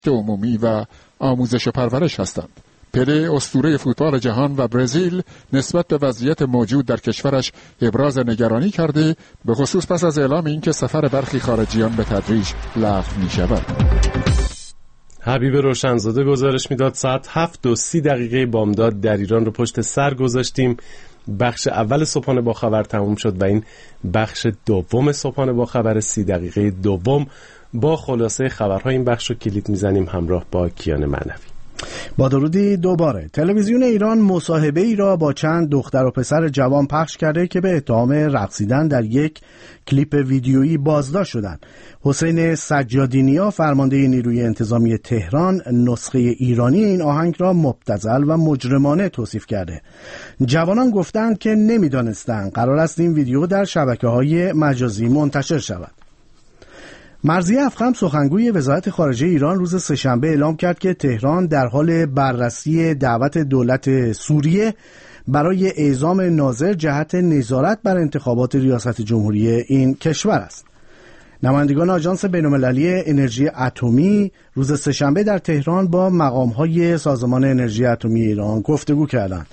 عمومی و آموزش و پرورش هستند. پله اسطوره فوتبال جهان و برزیل نسبت به وضعیت موجود در کشورش ابراز نگرانی کرده، به خصوص پس از اعلام اینکه سفر برخی خارجیان به تدریج لغو می شود. حبیب روشنزاده گزارش میداد. ساعت 7:30 بامداد در ایران رو پشت سر گذاشتیم. بخش اول صبحانه با خبر تموم شد و این بخش دوم صبحانه با خبر 30 دقیقه دوم با خلاصه خبرهای این بخش رو کلید میزنیم همراه با کیان معنوی. با درودی دوباره. تلویزیون ایران مصاحبه ای را با چند دختر و پسر جوان پخش کرده که به اتهام رقصیدن در یک کلیپ ویدیویی بازداشت شدند. حسین سجادینیا فرمانده نیروی انتظامی تهران نسخه ایرانی این آهنگ را مبتذل و مجرمانه توصیف کرده. جوانان گفتند که نمی‌دانستند قرار است این ویدیو در شبکه‌های مجازی منتشر شود. مرضیه افخم سخنگوی وزارت خارجه ایران روز سه‌شنبه اعلام کرد که تهران در حال بررسی دعوت دولت سوریه برای اعزام ناظر جهت نظارت بر انتخابات ریاست جمهوری این کشور است. نمایندگان آژانس بین‌المللی انرژی اتمی روز سه‌شنبه در تهران با مقام‌های سازمان انرژی اتمی ایران گفتگو کردند.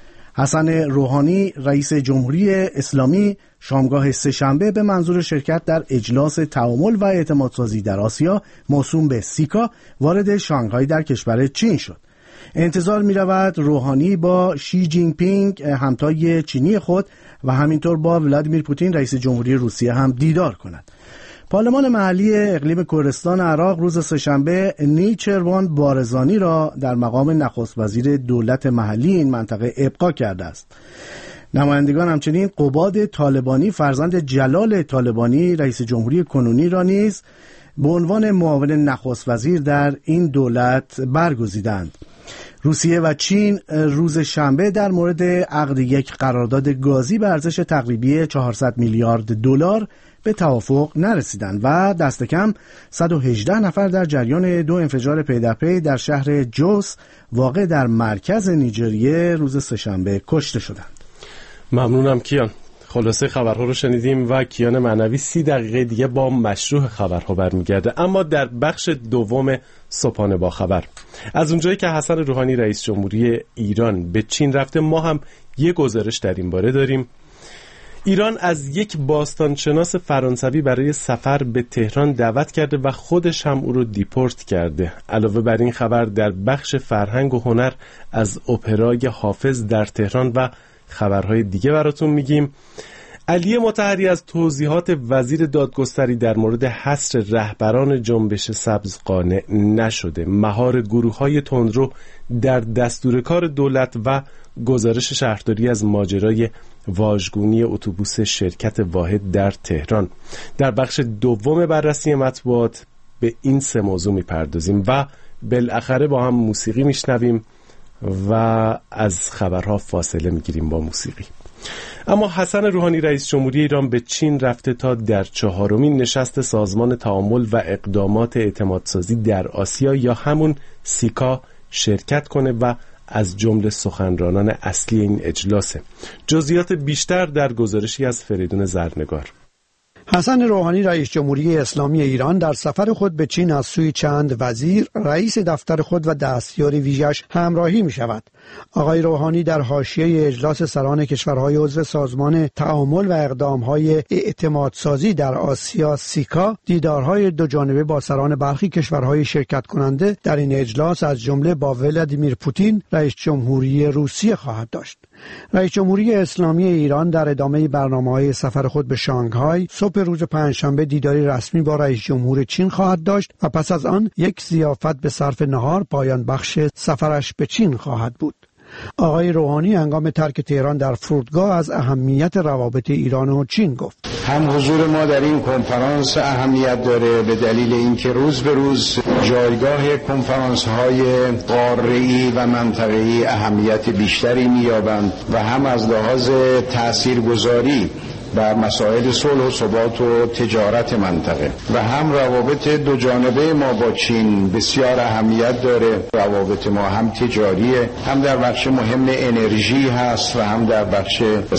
حسن روحانی رئیس جمهوری اسلامی شامگاه سه‌شنبه به منظور شرکت در اجلاس تعامل و اعتمادسازی در آسیا موسوم به سیکا وارد شانگهای در کشور چین شد. انتظار می رود روحانی با شی جین پینگ همتای چینی خود و همینطور با ولادیمیر پوتین رئیس جمهوری روسیه هم دیدار کند. پارلمان محلی اقلیم کردستان عراق روز سه‌شنبه نیچروان بارزانی را در مقام نخست وزیر دولت محلی این منطقه ابقا کرده است. نمایندگان همچنین قباد طالبانی فرزند جلال طالبانی رئیس جمهوری کنونی را نیز به عنوان معاون نخست وزیر در این دولت برگزیدند. روسیه و چین روز شنبه در مورد عقد یک قرارداد گازی به ارزش تقریبی 400 میلیارد دلار به توافق نرسیدند و دست کم 118 نفر در جریان 2 انفجار پی در پی در شهر جوس واقع در مرکز نیجریه روز سه‌شنبه کشته شدند. ممنونم کیان. خلاصه خبرها رو شنیدیم و کیان معنوی 30 دقیقه دیگه با مشروع خبرها برمیگرده. اما در بخش دوم صبحانه با خبر، از اونجایی که حسن روحانی رئیس جمهوری ایران به چین رفته، ما هم یه گزارش در این باره داریم. ایران از یک باستانشناس فرانسوی برای سفر به تهران دعوت کرده و خودش هم او رو دیپورت کرده. علاوه بر این خبر در بخش فرهنگ و هنر از اپرای حافظ در تهران و خبرهای دیگه براتون میگیم. علی مطهری از توضیحات وزیر دادگستری در مورد حصر رهبران جنبش سبز قانع نشده. مهار گروه‌های تندرو در دستور کار دولت و گزارش شهرداری از ماجرای واژگونی اتوبوس شرکت واحد در تهران. در بخش دوم بررسی مطبوعات به این 3 موضوع میپردازیم و بالاخره با هم موسیقی میشنویم و از خبرها فاصله میگیریم با موسیقی. اما حسن روحانی رئیس جمهوری ایران به چین رفته تا در 4مین نشست سازمان تعامل و اقدامات اعتمادسازی در آسیا یا همون سیکا شرکت کنه و از جمله سخنرانان اصلی این اجلاسه. جزئیات بیشتر در گزارشی از فریدون زرنگار. حسن روحانی رئیس جمهوری اسلامی ایران در سفر خود به چین از سوی چند وزیر، رئیس دفتر خود و دستیار ویژه‌اش همراهی می شود. آقای روحانی در حاشیه اجلاس سران کشورهای عضو سازمان تعامل و اقدامهای اعتمادسازی در آسیا سیکا دیدارهای دوجانبه با سران برخی کشورهای شرکت کننده در این اجلاس از جمله با ولادیمیر پوتین رئیس جمهوری روسیه خواهد داشت. رئیس جمهوری اسلامی ایران در ادامه برنامه‌های سفر خود به شانگهای صبح روز پنجشنبه دیداری رسمی با رئیس جمهور چین خواهد داشت و پس از آن یک ضیافت به صرف نهار پایان بخش سفرش به چین خواهد بود. آقای روحانی هنگام ترک تهران در فرودگاه از اهمیت روابط ایران و چین گفت. هم حضور ما در این کنفرانس اهمیت داره به دلیل اینکه روز به روز جایگاه کنفرانس‌های قاره‌ای و منطقه‌ای اهمیت بیشتری می‌یابند و هم از لحاظ تاثیرگذاری بر مسائل صلح و ثبات و تجارت منطقه و هم روابط دو جانبه ما با چین بسیار اهمیت داره. روابط ما هم تجاریه، هم در بخش مهم انرژی هست و هم در بخش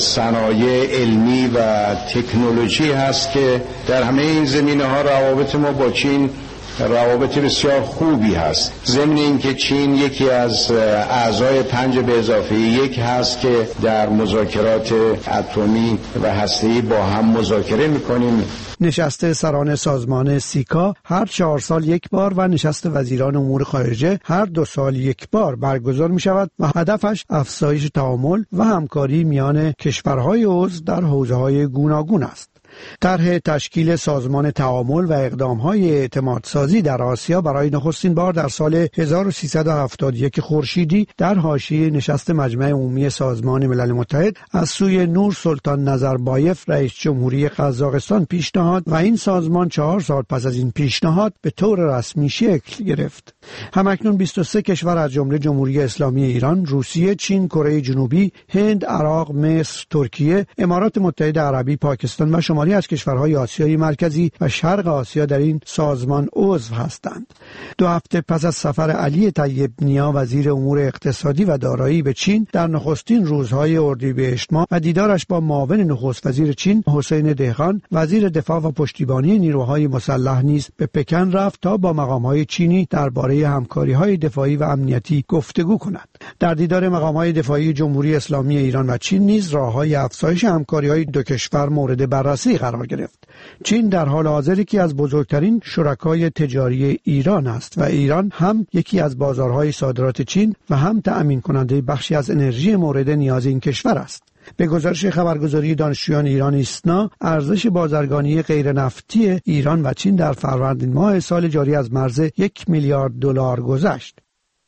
صنایع علمی و تکنولوژی هست که در همه این زمینه‌ها روابط ما با چین روابط بسیار خوبی هست. ضمن اینکه چین یکی از اعضای 5+1 هست که در مذاکرات اتمی و هسته‌ای با هم مذاکره می‌کنیم. نشست سران سازمان سیکا هر 4 سال یک بار و نشست وزیران امور خارجه هر 2 سال یک بار برگزار می شود و هدفش افزایش تعامل و همکاری میان کشورهای عضو در حوزه‌های گوناگون است. طرح تشکیل سازمان تعامل و اقدام‌های اعتمادسازی در آسیا برای نخستین بار در سال 1371 خورشیدی در حاشیه نشست مجمع عمومی سازمان ملل متحد از سوی نور سلطان نظربایف رئیس جمهوری قزاقستان پیشنهاد و این سازمان 4 سال پس از این پیشنهاد به طور رسمی شکل گرفت. همکنون 23 کشور از جمله جمهوری اسلامی ایران، روسیه، چین، کره جنوبی، هند، عراق، مصر، ترکیه، امارات متحده عربی، پاکستان و شمالی از کشورهای آسیای مرکزی و شرق آسیا در این سازمان عضو هستند. 2 هفته پس از سفر علی طیب نیا وزیر امور اقتصادی و دارایی به چین در نخستین روزهای اردیبهشت ماه و دیدارش با معاون نخست وزیر چین حسین دهقان وزیر دفاع و پشتیبانی نیروهای مسلح نیز به پکن رفت تا با مقامهای چینی درباره همکاری‌های دفاعی و امنیتی گفتگو کند. در دیدار مقام‌های دفاعی جمهوری اسلامی ایران و چین نیز راه‌های افزایش همکاری‌های 2 کشور مورد بررسی قرار گرفت. چین در حال حاضر یکی از بزرگترین شرکای تجاری ایران است و ایران هم یکی از بازارهای صادرات چین و هم تأمین کننده بخشی از انرژی مورد نیاز این کشور است. به گزارش خبرگزاری دانشجویان ایران ایسنا، ارزش بازرگانی غیر نفتی ایران و چین در فروردین ماه سال جاری از مرز 1 میلیارد دلار گذشت.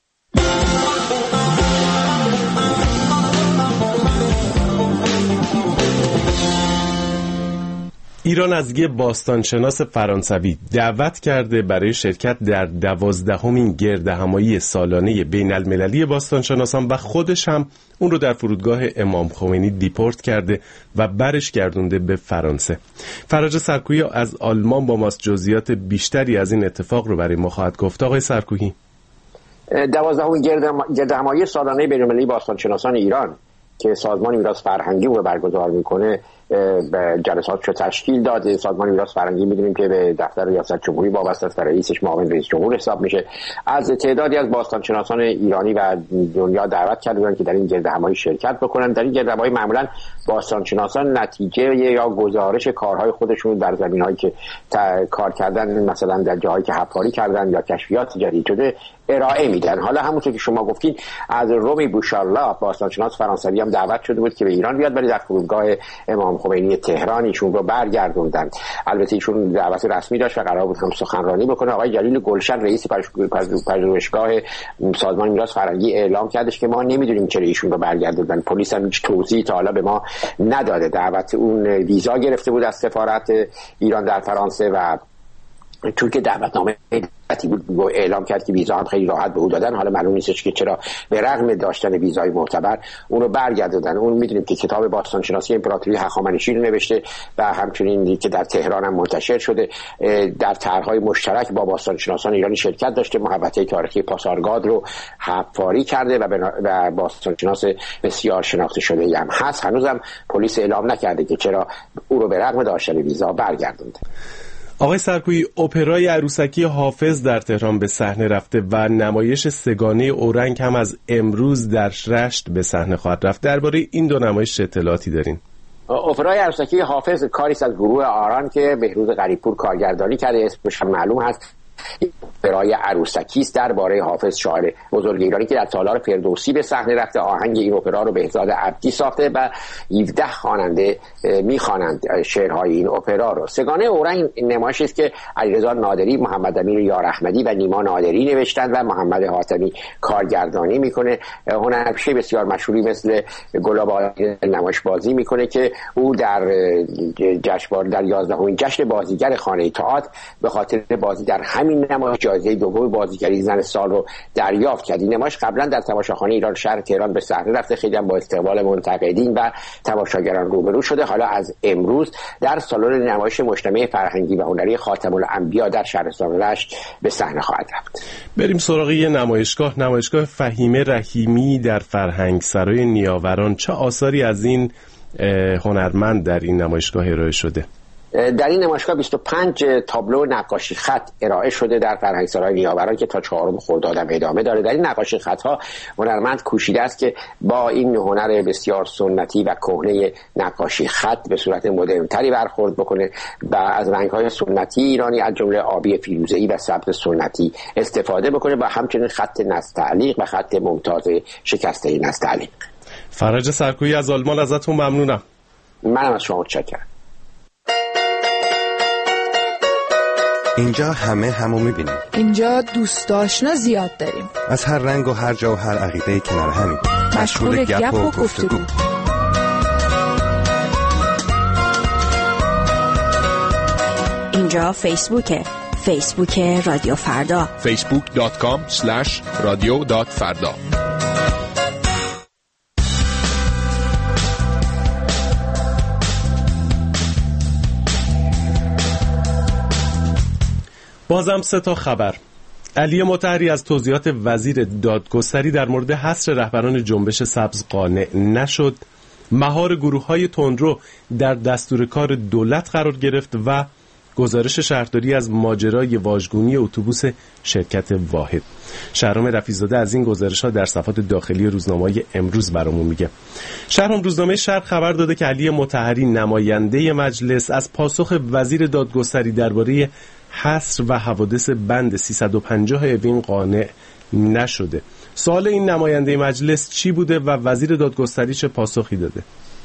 ایران از یک باستانشناس فرانسوی دعوت کرده برای شرکت در 12مین گردهمایی سالانه بین المللی باستانشناسان و خودش هم اون رو در فرودگاه امام خمینی دیپورت کرده و برش گردونده به فرانسه. فرج سرکویی از آلمان با ماست جزئیات بیشتری از این اتفاق رو برای ما خواهد گفت. آقای سرکویی، 12مین گردهمایی سالانه بین المللی باستانشناسان ایران که سازمان میراث فرهنگی رو برگزار میکنه به جلسات رو تشکیل داده. سازمان میراث فرهنگی میدونیم که به دفتر ریاست جمهوری وابسته است و رئیسش معاون رئیس جمهور حساب میشه. از تعدادی از باستانشناسان ایرانی و دنیا دعوت کرده بودند که در این گردهمایی شرکت بکنن. در این گردهمایی معمولا باستانشناسان نتیجه یا گزارش کارهای خودشون در زمینهایی که کار کردن، مثلا در جاهایی که حفاری کردن یا کشفیات جدید شده ارائه میدن. حالا همونطور که شما گفتین از رومی بوشارلا باستانشناس فرانسوی هم دعوت شده بود که به ایران بیاد، ولی در فرودگاه امام خمینی تهران ایشون رو برگردوندن. البته ایشون دعوت رسمی داشت و قرار بود هم سخنرانی بکنه. آقای جلیل گلشن رئیس پژوهشگاه سازمان میراث فرهنگی اعلام کردش که ما نمیدونیم چرا ایشون رو برگردوندن. پلیس هم هیچ توضیحی تا حالا به ما نداده. دعوت اون ویزا گرفته بود از سفارت ایران در فرانسه و چون که دعوتنامه بود اعلام کرد که ویزا هم خیلی راحت به او دادن. حالا معلوم نیستش که چرا به رغم داشتن ویزای معتبر اون رو برگردوندن. اون میدونیم که کتاب باستانشناسی امپراتوری هخامنشی رو نوشته و همچنین که در تهران هم منتشر شده. در طرح‌های مشترک با باستانشناسان ایرانی شرکت داشته. محوطه تاریخی پاسارگاد رو حفاری کرده و باستانشناس بسیار شناخته شده هم هست. هنوزم پلیس اعلام نکرده که چرا او رو به رغم داشتن ویزا برگردونده. آقای سرکویی، اپرای عروسکی حافظ در تهران به صحنه رفته و نمایش سگانه اورنگ هم از امروز در رشت به صحنه خواهد رفت. درباره این 2 نمایش اطلاعاتی دارین؟ اپرای عروسکی حافظ کاری است از گروه آران که بهروز غریبپور کارگردانی کرده. اسمش هم معلوم هست. اپرای عروسکی است درباره حافظ شاعر بزرگ ایرانی که در تالار فردوسی به صحنه رفته. آهنگ این اپرا رو بهزاد عبدی ساخته و 17 خواننده میخوانند شعرهای این اپرا رو. سگانه اورنگ نمایشی است که علیرضا نادری، محمد امیر یار احمدی و نیما نادری نوشتند و محمد حاتمی کارگردانی میکنه. هنرپیشه بسیار مشهوری مثل گلابی نمایش بازی میکنه که او در جشنواره در 11مین جشن بازیگر خانه تئاتر به خاطر بازی در همین نمایش جایزه دوم بازیگری زن سال رو دریافت کرد. این نمایش قبلا در تماشاخانه ایران شهر تهران به صحنه رفته، خیلی هم با استقبال منتقدین و تماشاگران روبرو شده. حالا از امروز در سالن نمایش مجتمع فرهنگی و هنری خاتم الانبیا در شهرستان رشت به صحنه خواهد رفت. بریم سراغ یه نمایشگاه فهیمه رحیمی در فرهنگ سرای نیاوران. چه آثاری از این هنرمند در این نمایشگاه ارائه شده؟ در این نمایشگاه 25 تابلو نقاشی خط ارائه شده در فرهنگسرای نیاوران که تا 4 خرداد ادامه داره. در این نقاشی خط‌ها هنرمند کوشیده است که با این هنر بسیار سنتی و کهنه نقاشی خط به صورت مدرن‌تری برخورد بکنه و از رنگ‌های سنتی ایرانی از جمله آبی فیروزه‌ای و سبز سنتی استفاده بکنه و همچنین خط نستعلیق و خط ممتاز شکسته نستعلیق. فرج سرکویی از آلمان ازتون ممنونم. منم از شما متشکرم. اینجا همو میبینیم. اینجا دوست آشنا زیاد داریم. از هر رنگ و هر جا و هر عقیده کنار همین. مشغول گپ و گفتگو. اینجا فیسبوک رادیو فردا. facebook.com/radio.farda. بازم 3 خبر. علی مطهری از توضیحات وزیر دادگستری در مورد حصر رهبران جنبش سبز قانع نشد. مهار گروه‌های تندرو در دستور کار دولت قرار گرفت و گزارش شهرداری از ماجرای واژگونی اتوبوس شرکت واحد. شهرام رفیع‌زاده از این گزارش‌ها در صفحات داخلی روزنامه‌های امروز برامون میگه. شهرام روزنامه شرق خبر داده که علی مطهری نماینده مجلس از پاسخ وزیر دادگستری درباره حصر و حوادث بند 350 اوین قانع نشده. سوال این نماینده مجلس چی بوده و وزیر دادگستری چه پاسخی داده؟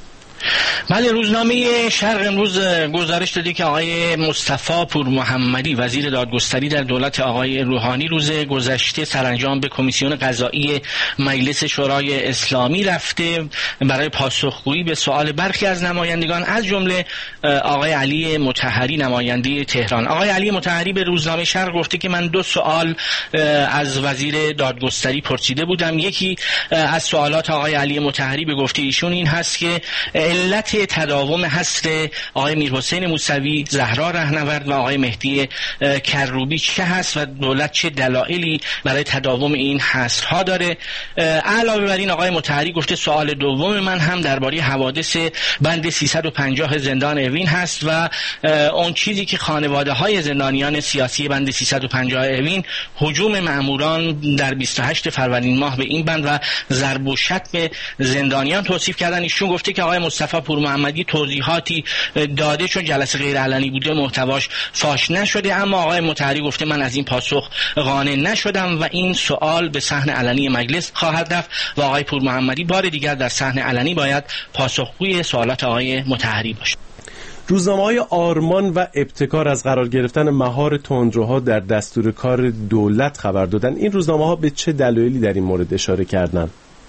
بله، روزنامه شرق امروز گزارش داده که آقای مصطفی پور محمدی وزیر دادگستری در دولت آقای روحانی روز گذشته سرانجام به کمیسیون قضایی مجلس شورای اسلامی رفته برای پاسخگویی به سوال برخی از نمایندگان، از جمله آقای علی مطهری نماینده تهران. آقای علی مطهری به روزنامه شرق گفته که من 2 سوال از وزیر دادگستری پرسیده بودم. یکی از سوالات آقای علی مطهری به گفته ایشون این هست که علت تداوم حصر آقای میرحسین موسوی، زهرا رهنورد و آقای مهدی کروبی چه هست و دولت چه دلایلی برای تداوم این حصرها داره. علاوه بر این آقای مطهری گفته سوال دوم من هم درباره حوادث بند 350 زندان اوین هست و اون چیزی که خانواده های زندانیان سیاسی بند 350 اوین هجوم مأموران در 28 فروردین ماه به این بند و ضرب و شتم زندانیان توصیف کردن. ایشون گفته که آقای مصطفی پور محمدی توضیحاتی داده چون جلسه غیر علنی بوده محتواش فاش نشده، اما آقای مطهری گفته من از این پاسخ قانع نشدم و این سوال به صحن علنی مجلس خواهد رفت و آقای پور محمدی بار دیگر در صحن علنی باید پاسخگوی سوالات آقای مطهری باشه. روزنامه‌های آرمان و ابتکار از قرار گرفتن مهار تندروها در دستور کار دولت خبر دادن. این روزنامه‌ها به چه دلایلی در این مورد اشاره کردن؟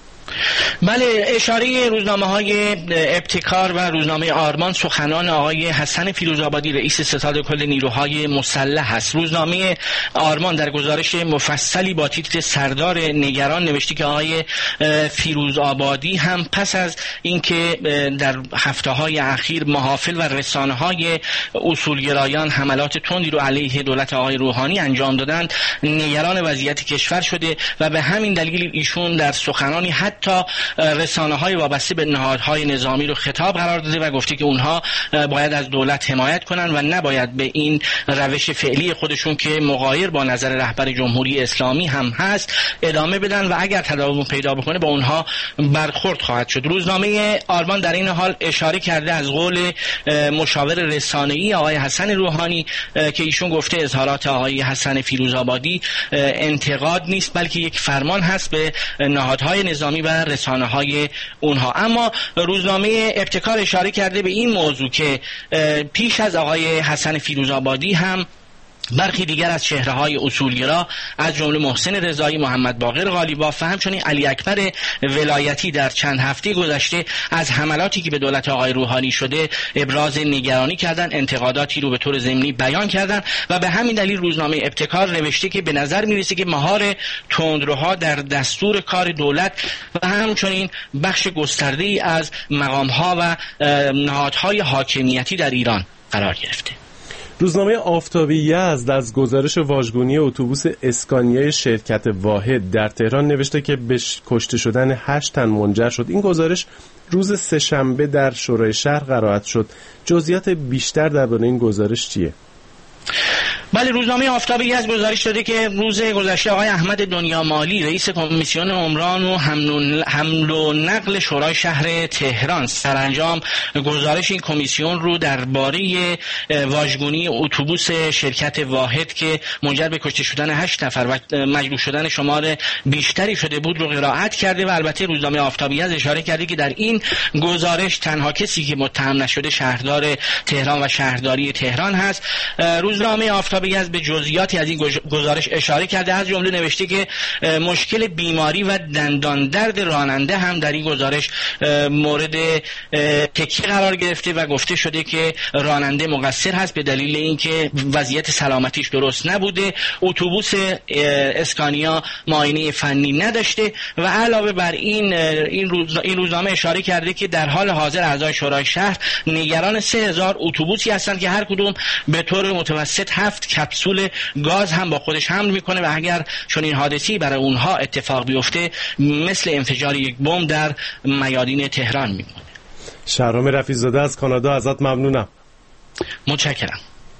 بله، اشاره روزنامه‌های ابتکار و روزنامه آرمان سخنان آقای حسن فیروزآبادی رئیس ستاد کل نیروهای مسلح است. روزنامه آرمان در گزارش مفصلی با تیتر سردار نگران نوشته که آقای فیروزآبادی هم پس از اینکه در هفته‌های اخیر محافل و رسانه‌های اصولگرایان حملات تندی رو علیه دولت آقای روحانی انجام دادند، نگران وضعیت کشور شده و به همین دلیل ایشون در سخنانی حتی رسانه‌های وابسته به نهادهای نظامی رو خطاب قرار داده و گفته که اونها باید از دولت حمایت کنن و نباید به این روش فعلی خودشون که مغایر با نظر رهبر جمهوری اسلامی هم هست ادامه بدن و اگر تداوم پیدا بکنه با اونها برخورد خواهد شد. روزنامه آرمان در این حال اشاره کرده از قول مشاور رسانه‌ای آقای حسن روحانی که ایشون گفته اظهارات آقای حسن فیروزآبادی انتقاد نیست بلکه یک فرمان هست به نهادهای نظامی و رسانه‌های اونها. اما روزنامه ابتکار اشاره کرده به این موضوع که پیش از آقای حسن فیروزآبادی هم برخی دیگر از چهره‌های اصولگرا از جمله محسن رضایی، محمد باقر قالیباف و همچنین علی اکبر ولایتی در چند هفته گذشته از حملاتی که به دولت آقای روحانی شده ابراز نگرانی کردند، انتقاداتی رو به طور ضمنی بیان کردند و به همین دلیل روزنامه ابتکار نوشته که به نظر می‌رسه که مهار تندروها در دستور کار دولت و همچنین بخش گسترده‌ای از مقام‌ها و نهادهای حاکمیتی در ایران قرار گرفته. روزنامه آفتابی یزد از گزارش واژگونی اتوبوس اسکانیا شرکت واحد در تهران نوشته که به کشته شدن 8 تن منجر شد. این گزارش روز سه‌شنبه در شورای شهر قرائت شد. جزئیات بیشتر درباره این گزارش چیه؟ بله، روزنامه آفتابی از گزارش داده که روز گذشته آقای احمد دنیامالی رئیس کمیسیون عمران و حمل و نقل شورای شهر تهران سرانجام گزارش این کمیسیون رو درباره واژگونی اتوبوس شرکت واحد که منجر به کشته شدن 8 نفر و مجروح شدن شمار بیشتری شده بود رو قرائت کرده و البته روزنامه آفتابی از اشاره کرده که در این گزارش تنها کسی که متهم نشده شهردار تهران و شهرداری تهران هست. روزنامه آفتابی از به جزئیاتی از این گزارش اشاره کرده، از جمله نوشته که مشکل بیماری و دندان درد راننده هم در این گزارش مورد تکیه قرار گرفته و گفته شده که راننده مقصر هست به دلیل اینکه وضعیت سلامتیش درست نبوده، اتوبوس اسکانیا معاینه فنی نداشته و علاوه بر این روزنامه اشاره کرده که در حال حاضر اعضای شورای شهر نگران 3000 اتوبوسی هستند که هر کدوم به طور متوسط 7 کپسول گاز هم با خودش حمل میکنه و اگر چون این حادثی برای اونها اتفاق بیفته مثل انفجار یک بمب در میادین تهران میمونه. شهرام رفیع‌زاده از کانادا، ازت ممنونم. متشکرم.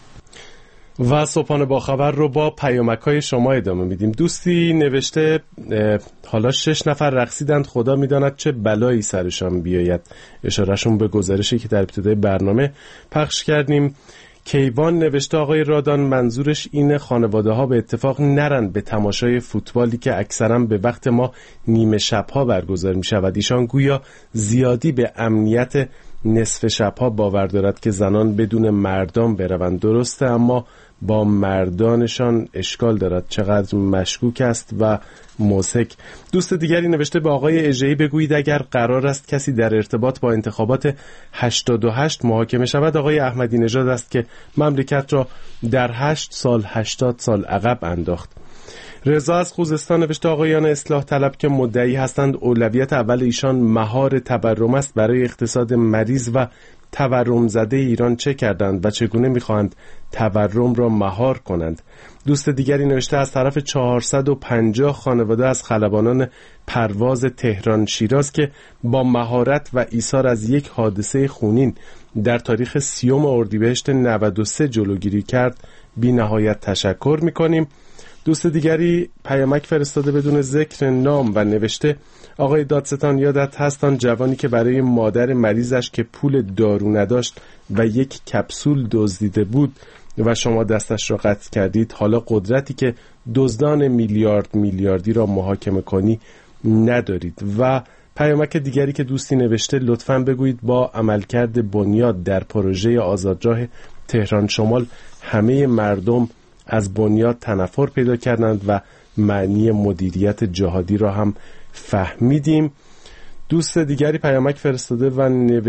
و صبحانه با خبر رو با پیامک‌های شما ادامه میدیم. دوستی نوشته حالا 6 نفر رقصیدند، خدا میداند چه بلایی سرشان بیاید. اشارهشون به گزارشی که در ابتدای برنامه پخش کردیم. کیوان نوشته آقای رادان منظورش اینه خانواده ها به اتفاق نرن به تماشای فوتبالی که اکثرا به وقت ما نیمه شبها برگزار می شود. ایشان گویا زیادی به امنیت نصف شبها باور دارد که زنان بدون مردان بروند. درسته، اما با مردانشان اشکال دارد. چقدر مشکوک است و مضحک. دوست دیگری نوشته به آقای اژه‌ای بگویید اگر قرار است کسی در ارتباط با انتخابات 88 محاکمه شود، آقای احمدی نژاد است که مملکت را در 8 سال 80 سال عقب انداخت. رضا از خوزستان نوشته آقایان اصلاح طلب که مدعی هستند اولویت اول ایشان مهار تورم است، برای اقتصاد مریض و تورم زده ایران چه کردند و چگونه می‌خواهند تورم را مهار کنند. دوست دیگری نوشته از طرف 450 خانواده از خلبانان پرواز تهران شیراز که با مهارت و ایثار از یک حادثه خونین در تاریخ 30 اردیبهشت 93 جلوگیری کرد بی نهایت تشکر می‌کنیم. دوست دیگری پیامک فرستاده بدون ذکر نام و نوشته آقای دادستان یادت هست آن جوانی که برای مادر مریضش که پول دارو نداشت و یک کپسول دزدیده بود و شما دستش را قطع کردید، حالا قدرتی که دزدان میلیاردی را محاکمه کنی ندارید. و پیامک دیگری که دوستی نوشته لطفاً بگویید با عملکرد بنیاد در پروژه آزادراه تهران شمال همه مردم از بنیاد تنفر پیدا کردند و معنی مدیریت جهادی را هم فهمیدیم. دوست دیگری پیامک فرستاده و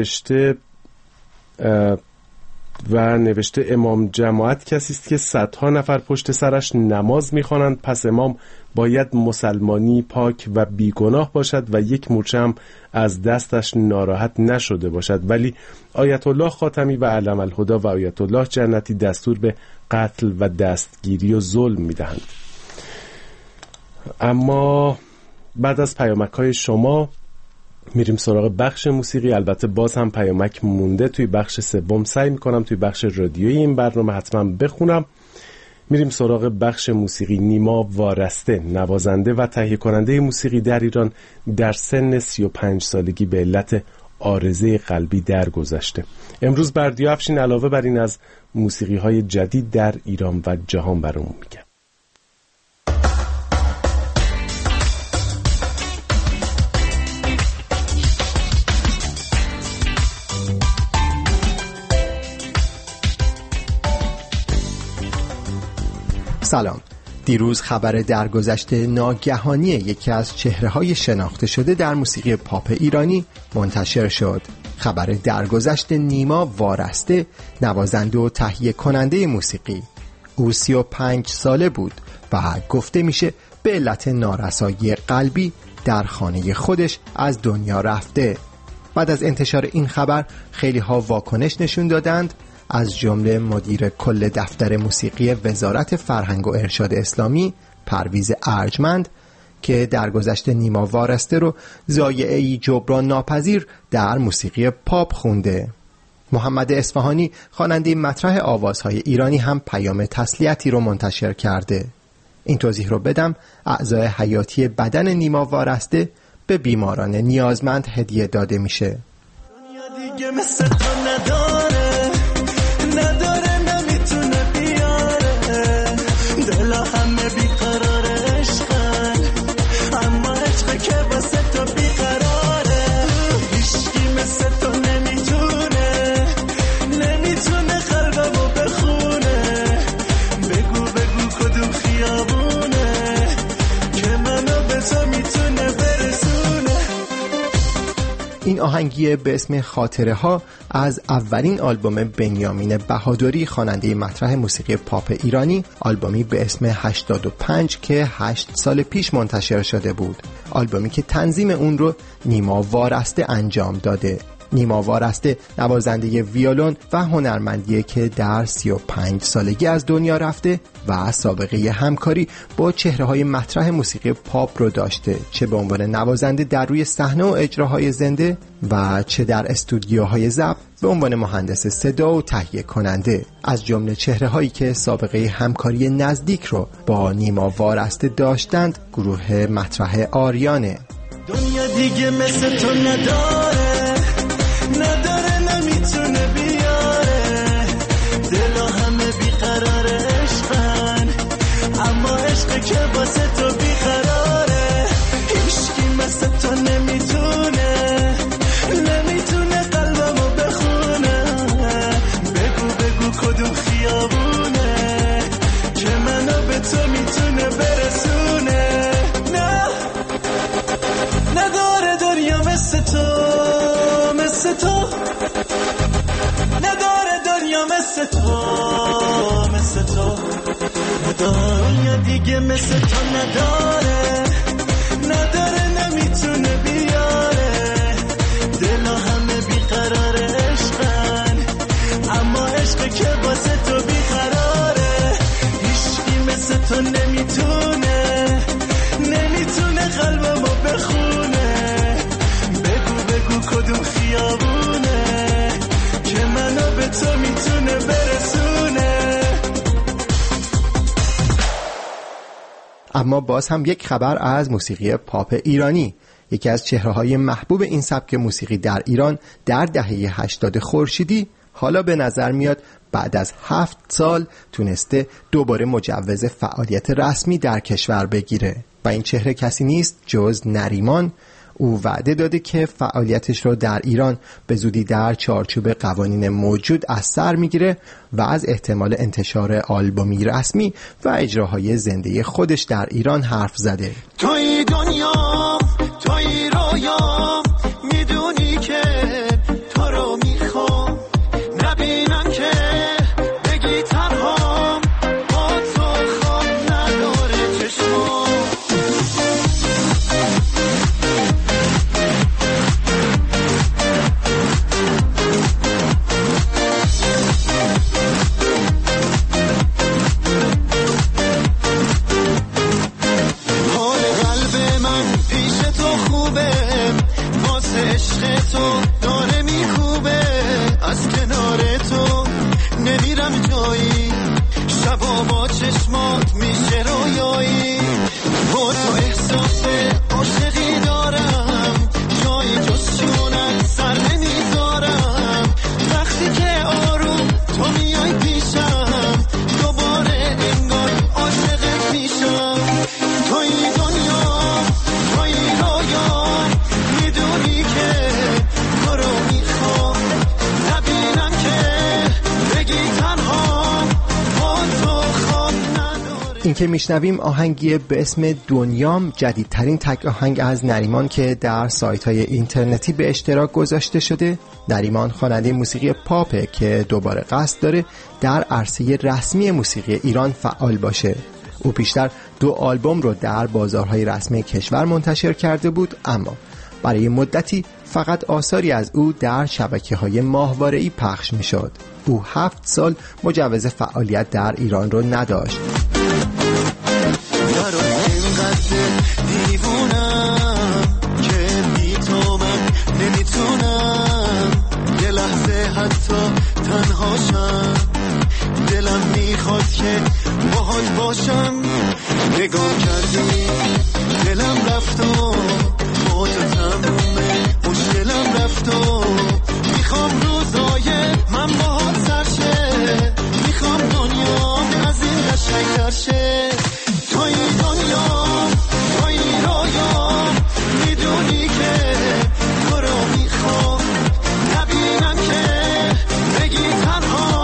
نوشته امام جماعت کسی است که صدها نفر پشت سرش نماز می‌خوانند، پس امام باید مسلمانی پاک و بیگناه باشد و یک مورچه هم از دستش ناراحت نشده باشد. ولی آیت الله خاتمی و علم الهدی و آیت الله جنتی دستور به قتل و دستگیری و ظلم می‌دهند. اما بعد از پیامک‌های شما میریم سراغ بخش موسیقی. البته باز هم پیامک مونده توی بخش سوم، سعی میکنم توی بخش رادیویی این برنامه حتما بخونم. میریم سراغ بخش موسیقی. نیما وارسته نوازنده و تهیه کننده موسیقی در ایران در سن 35 سالگی به علت عارضه قلبی درگذشته. امروز بردیا افشین علاوه بر این از موسیقی های جدید در ایران و جهان برامون میگه. سلام. دیروز خبر درگذشت ناگهانی یکی از چهره‌های شناخته شده در موسیقی پاپ ایرانی منتشر شد. خبر درگذشت نیما وارسته، نوازنده و تهیه کننده موسیقی. او 35 ساله بود و گفته میشه به علت نارسایی قلبی در خانه خودش از دنیا رفته. بعد از انتشار این خبر خیلی ها واکنش نشون دادند از جمله مدیر کل دفتر موسیقی وزارت فرهنگ و ارشاد اسلامی پرویز ارجمند که درگذشت نیما وارسته رو ضایعه‌ای جبران ناپذیر در موسیقی پاپ خونده. محمد اصفهانی خواننده مطرح آوازهای ایرانی هم پیام تسلیتی رو منتشر کرده. این توضیح رو بدم: اعضای حیاتی بدن نیما وارسته به بیماران نیازمند هدیه داده میشه. دنیا دیگه مثل تو نداره نمیتونه بیاره، دلا همه بیقرار عشقن، اما عشق که واسه تو بیقراره، هیچکی مثل تو نمیتونه قلبمو بخونه، بگو کدوم خیابونه که منو به تو میتونه برسونه. این آهنگی به اسم خاطره ها از اولین آلبوم بنیامین بهادری خواننده مطرح موسیقی پاپ ایرانی، آلبومی به اسم 85 که 8 سال پیش منتشر شده بود. آلبومی که تنظیم اون رو نیما وارسته انجام داده. نیما وارسته نوازنده ویولون و هنرمندیه که در 35 سالگی از دنیا رفته و سابقه همکاری با چهره‌های مطرح موسیقی پاپ رو داشته، چه به عنوان نوازنده در روی صحنه و اجراهای زنده و چه در استودیوهای ضبط به عنوان مهندس صدا و تهیه کننده. از جمله چهره‌هایی که سابقه همکاری نزدیک رو با نیما وارسته داشتند گروه مطرح آریانه. دنیا دیگه مثل تو نداره نمیتونه بیاره، دلا همه بیقرار عشقن، اما عشق که واسه تو بیقراره، هیچکی مثل تو نمیتونه قلبمو بخونه، بگو کدوم خیابونه که منو به تو میتونه برسونه. نه نداره دنیا مثل تو نداره دنیا مثل تو دنیا دیگه مثل تو نداره نمیتونه بیاره، دلا همه بیقرار عشقن، اما عشق که واسه تو بیقراره، هیچکی مثل تو نمیتونه قلبمو بخونه، بگو کدوم خیابونه که منو به تو میتونه برسونه. اما باز هم یک خبر از موسیقی پاپ ایرانی. یکی از چهره‌های محبوب این سبک موسیقی در ایران در دهه 80 خورشیدی حالا به نظر میاد بعد از 7 سال تونسته دوباره مجوز فعالیت رسمی در کشور بگیره و این چهره کسی نیست جز نریمان. او وعده داده که فعالیتش رو در ایران به زودی در چارچوب قوانین موجود از سر میگیره و از احتمال انتشار آلبومی رسمی و اجراهای زنده خودش در ایران حرف زده. توی دنیا توی رویام میدونی که تو رو میخوام، نبینم که بگی تنهام، با تو خواب نداره چشمام. تو داره میکوبه از کنار تو، نمیرم جایی، شبا با چشمات میشه رویایی، با تو احساس عاشقی دارم، جایی جز چونت سر نمیذارم، وقتی که آروم تو میای پیشم، دوباره انگار عاشقت میشم. توی دنیا توی رویام میدونی که تو رو میخوام، نبینم که بگی تنها، با تو خواب نداره. این که میشنویم آهنگی به اسم دنیام، جدیدترین تک آهنگ از نریمان که در سایت‌های اینترنتی به اشتراک گذاشته شده. نریمان خواننده موسیقی پاپه که دوباره قصد داره در عرصه رسمی موسیقی ایران فعال باشه. او پیشتر 2 آلبوم رو در بازارهای رسمی کشور منتشر کرده بود، اما برای مدتی فقط آثاری از او در شبکه‌های ماهواره‌ای پخش می‌شد. او 7 سال مجوز فعالیت در ایران رو نداشت. دلم میخواد که باهات باشم، نگاه کردی دلم رفت و با تو تمومه، مشکلم رفت و میخوام روزای من باهات سرشه، میخوام دنیا از این قشنگ‌تر شه. توی دنیا توی رویام، میدونی که تو رو میخوام، نبینم که بگی تنها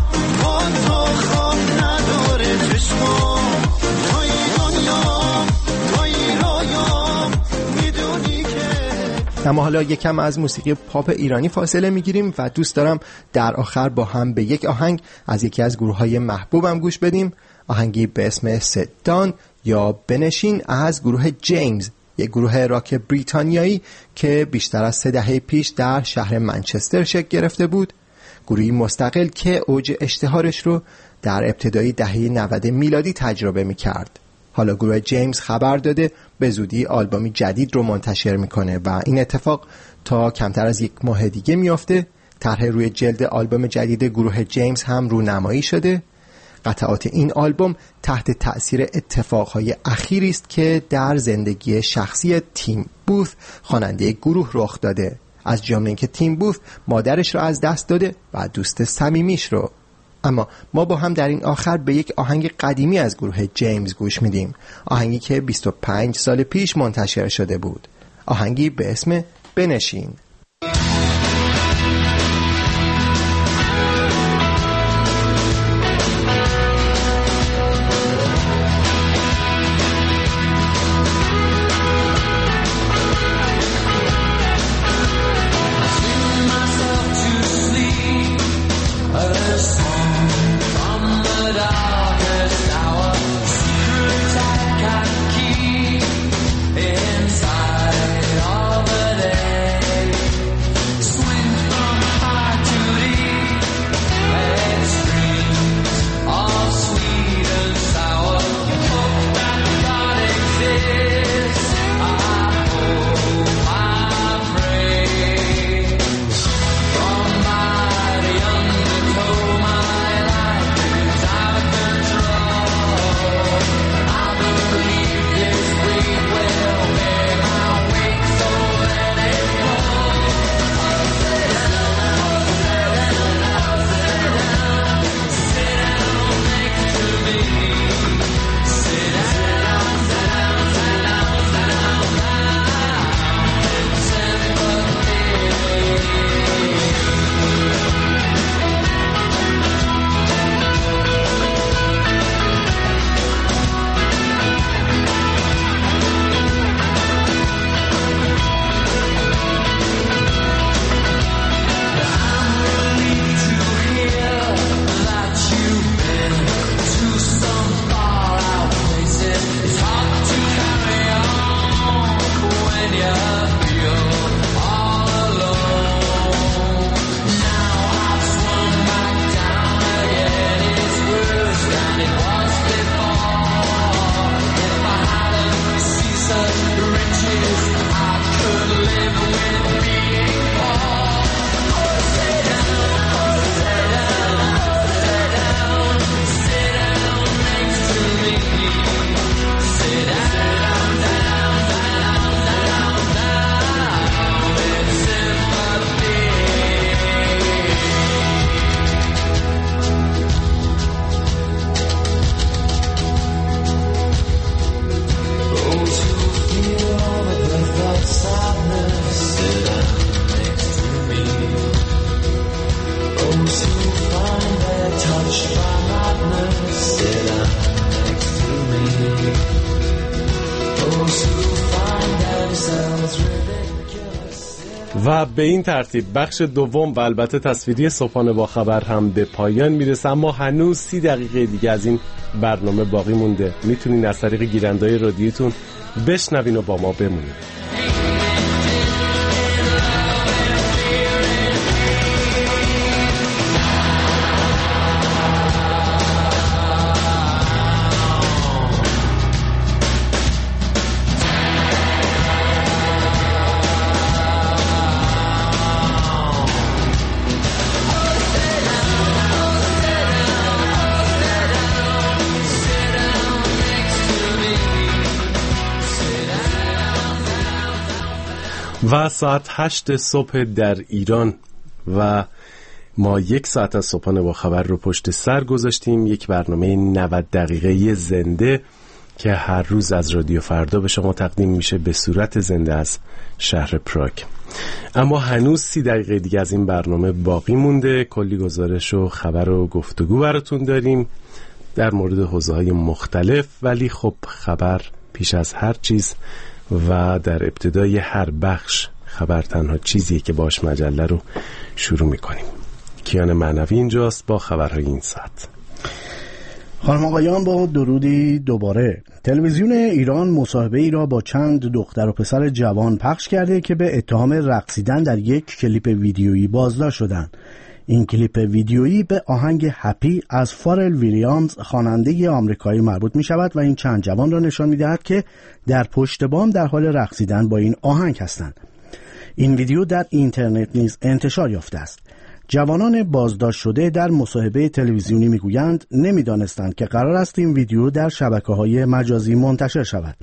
اما حالا یکم از موسیقی پاپ ایرانی فاصله میگیریم و دوست دارم در آخر با هم به یک آهنگ از یکی از گروه‌های محبوبم گوش بدیم. آهنگی به اسم ستان یا بنشین از گروه جیمز، یک گروه راک بریتانیایی که بیشتر از 3 دهه پیش در شهر منچستر شکل گرفته بود. گروهی مستقل که اوج اشتهارش رو در ابتدای دهه 90 میلادی تجربه می‌کرد. حالا گروه جیمز خبر داده به زودی آلبومی جدید رو منتشر میکنه و این اتفاق تا کمتر از 1 ماه دیگه میافته. طرح روی جلد آلبوم جدید گروه جیمز هم رونمایی شده. قطعات این آلبوم تحت تأثیر اتفاقهای اخیری است که در زندگی شخصی تیم بوث خواننده گروه رخ داده، از جمله اینکه تیم بوث مادرش رو از دست داده و دوست صمیمیش رو. اما ما با هم در این آخر به یک آهنگ قدیمی از گروه جیمز گوش میدیم، آهنگی که 25 سال پیش منتشر شده بود، آهنگی به اسم بنشین. و به این ترتیب بخش دوم و البته تصویری صبحانه با خبر هم به پایان میرسه، اما هنوز 30 دقیقه دیگه از این برنامه باقی مونده. میتونین از طریق گیرنده‌های رادیوتون بشنوین و با ما بمونید. و ساعت 8 صبح در ایران و ما 1 ساعت از صبحانه با خبر رو پشت سر گذاشتیم. یک برنامه 90 دقیقه زنده که هر روز از رادیو فردا به شما تقدیم میشه به صورت زنده از شهر پراگ. اما هنوز 30 دقیقه دیگه از این برنامه باقی مونده. کلی گزارش و خبر و گفتگو براتون داریم در مورد حوزه‌های مختلف، ولی خب خبر پیش از هر چیز و در ابتدای هر بخش خبر تنها چیزیه که باش مجله رو شروع میکنیم. کیان معنوی اینجاست با خبرهای این ساعت. خانم آقایان، با درودی دوباره. تلویزیون ایران مصاحبه ای را با چند دختر و پسر جوان پخش کرده که به اتهام رقصیدن در یک کلیپ ویدیویی بازداشت شدند. این کلیپ ویدیویی به آهنگ هپی از فارل ویلیامز خواننده آمریکایی مربوط می شود و این چند جوان را نشان می دهد که در پشت بام در حال رقصیدن با این آهنگ هستند. این ویدیو در اینترنت نیز انتشار یافته است. جوانان بازداشت شده در مصاحبه تلویزیونی میگویند نمیدانستند که قرار است این ویدیو در شبکه‌های مجازی منتشر شود.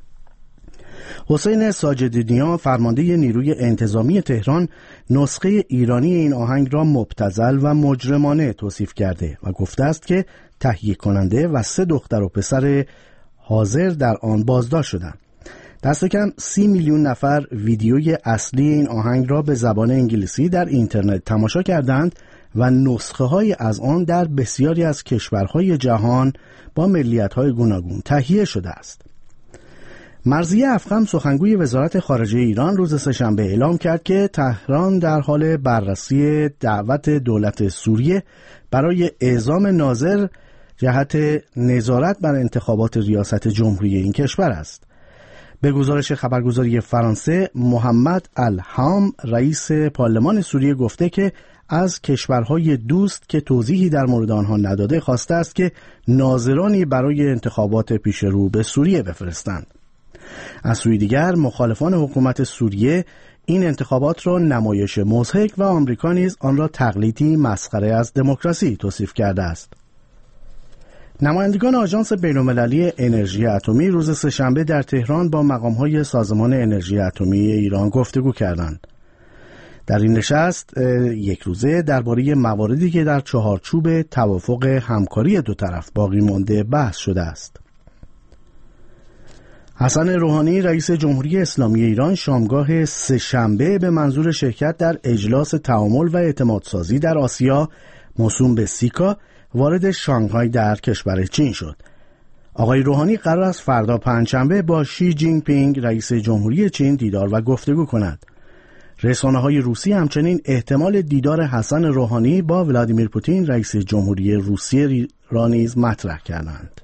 حسین ساجدنیا، فرمانده نیروی انتظامی تهران، نسخه ایرانی این آهنگ را مبتذل و مجرمانه توصیف کرده و گفته است که تهیه کننده و 3 دختر و پسر حاضر در آن بازداشت شدند. دست کم 30 میلیون نفر ویدیوی اصلی این آهنگ را به زبان انگلیسی در اینترنت تماشا کردند و نسخه های از آن در بسیاری از کشورهای جهان با ملیت‌های گوناگون تهیه شده است. مرضیه افخم، سخنگوی وزارت خارجه ایران، روز سه‌شنبه اعلام کرد که تهران در حال بررسی دعوت دولت سوریه برای اعزام ناظر جهت نظارت بر انتخابات ریاست جمهوری این کشور است. به گزارش خبرگزاری فرانسه، محمد الهام، رئیس پارلمان سوریه، گفته که از کشورهای دوست که توضیحی در مورد آنها نداده خواسته است که ناظرانی برای انتخابات پیش رو به سوریه بفرستند. از سوی دیگر، مخالفان حکومت سوریه این انتخابات را نمایش مضحک و آمریکا نیز آن را تقلیدی مسخره از دموکراسی توصیف کرده است. نمایندگان آژانس بین‌المللی انرژی اتمی روز سه‌شنبه در تهران با مقام‌های سازمان انرژی اتمی ایران گفتگو کردند. در این نشست یک روزه درباره مواردی که در چهارچوب توافق همکاری دو طرف باقی مانده بحث شده است. حسن روحانی، رئیس جمهوری اسلامی ایران، شامگاه سه‌شنبه به منظور شرکت در اجلاس تعامل و اعتمادسازی در آسیا موسوم به سیکا وارد شانگهای در کشور چین شد. آقای روحانی قرار است فردا پنجشنبه با شی جین پینگ، رئیس جمهوری چین، دیدار و گفتگو کند. رسانه‌های روسی همچنین احتمال دیدار حسن روحانی با ولادیمیر پوتین، رئیس جمهوری روسیه، را نیز مطرح کردند.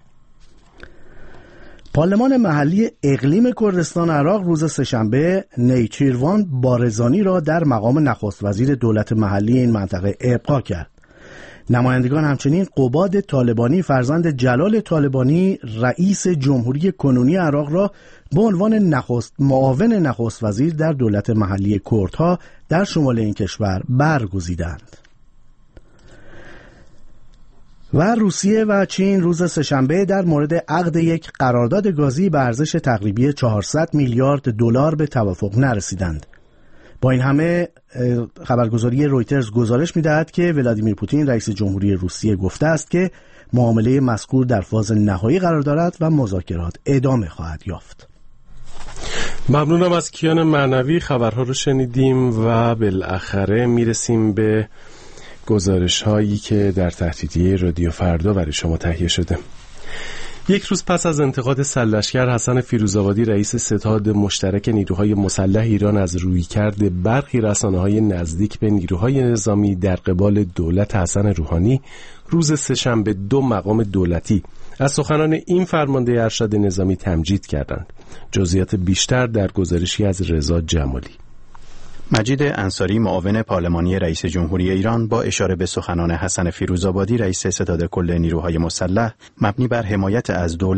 پارلمان محلی اقلیم کردستان عراق روز سه‌شنبه نیچیروان بارزانی را در مقام نخست وزیر دولت محلی این منطقه ابقا کرد. نمایندگان همچنین قباد طالبانی، فرزند جلال طالبانی، رئیس جمهوری کنونی عراق، را به عنوان معاون نخست وزیر در دولت محلی کردها در شمال این کشور برگزیدند. و روسیه و چین روز سه‌شنبه در مورد عقد یک قرارداد گازی به ارزش تقریبی 400 میلیارد دلار به توافق نرسیدند. با این همه خبرگزاری رویترز گزارش می‌دهد که ولادیمیر پوتین، رئیس جمهوری روسیه، گفته است که معامله مذکور در فاز نهایی قرار دارد و مذاکرات ادامه خواهد یافت. ممنونم از کیان معنوی. خبرها رو شنیدیم و بالاخره میرسیم به گزارش هایی که در تحتیه رادیو فردا برای شما تهیه شده. یک روز پس از انتقاد سرلشکر حسن فیروزآبادی، رئیس ستاد مشترک نیروهای مسلح ایران، از رویکرد برخی رسانه‌های نزدیک به نیروهای نظامی در قبال دولت حسن روحانی، روز سه‌شنبه 2 مقام دولتی از سخنان این فرمانده ارشد نظامی تمجید کردند. جزئیات بیشتر در گزارشی از رضا جمالی. مجید انصاری، معاون پارلمانی رئیس جمهوری ایران، با اشاره به سخنان حسن فیروزآبادی، رئیس ستاد کل نیروهای مسلح، مبنی بر حمایت از دولت،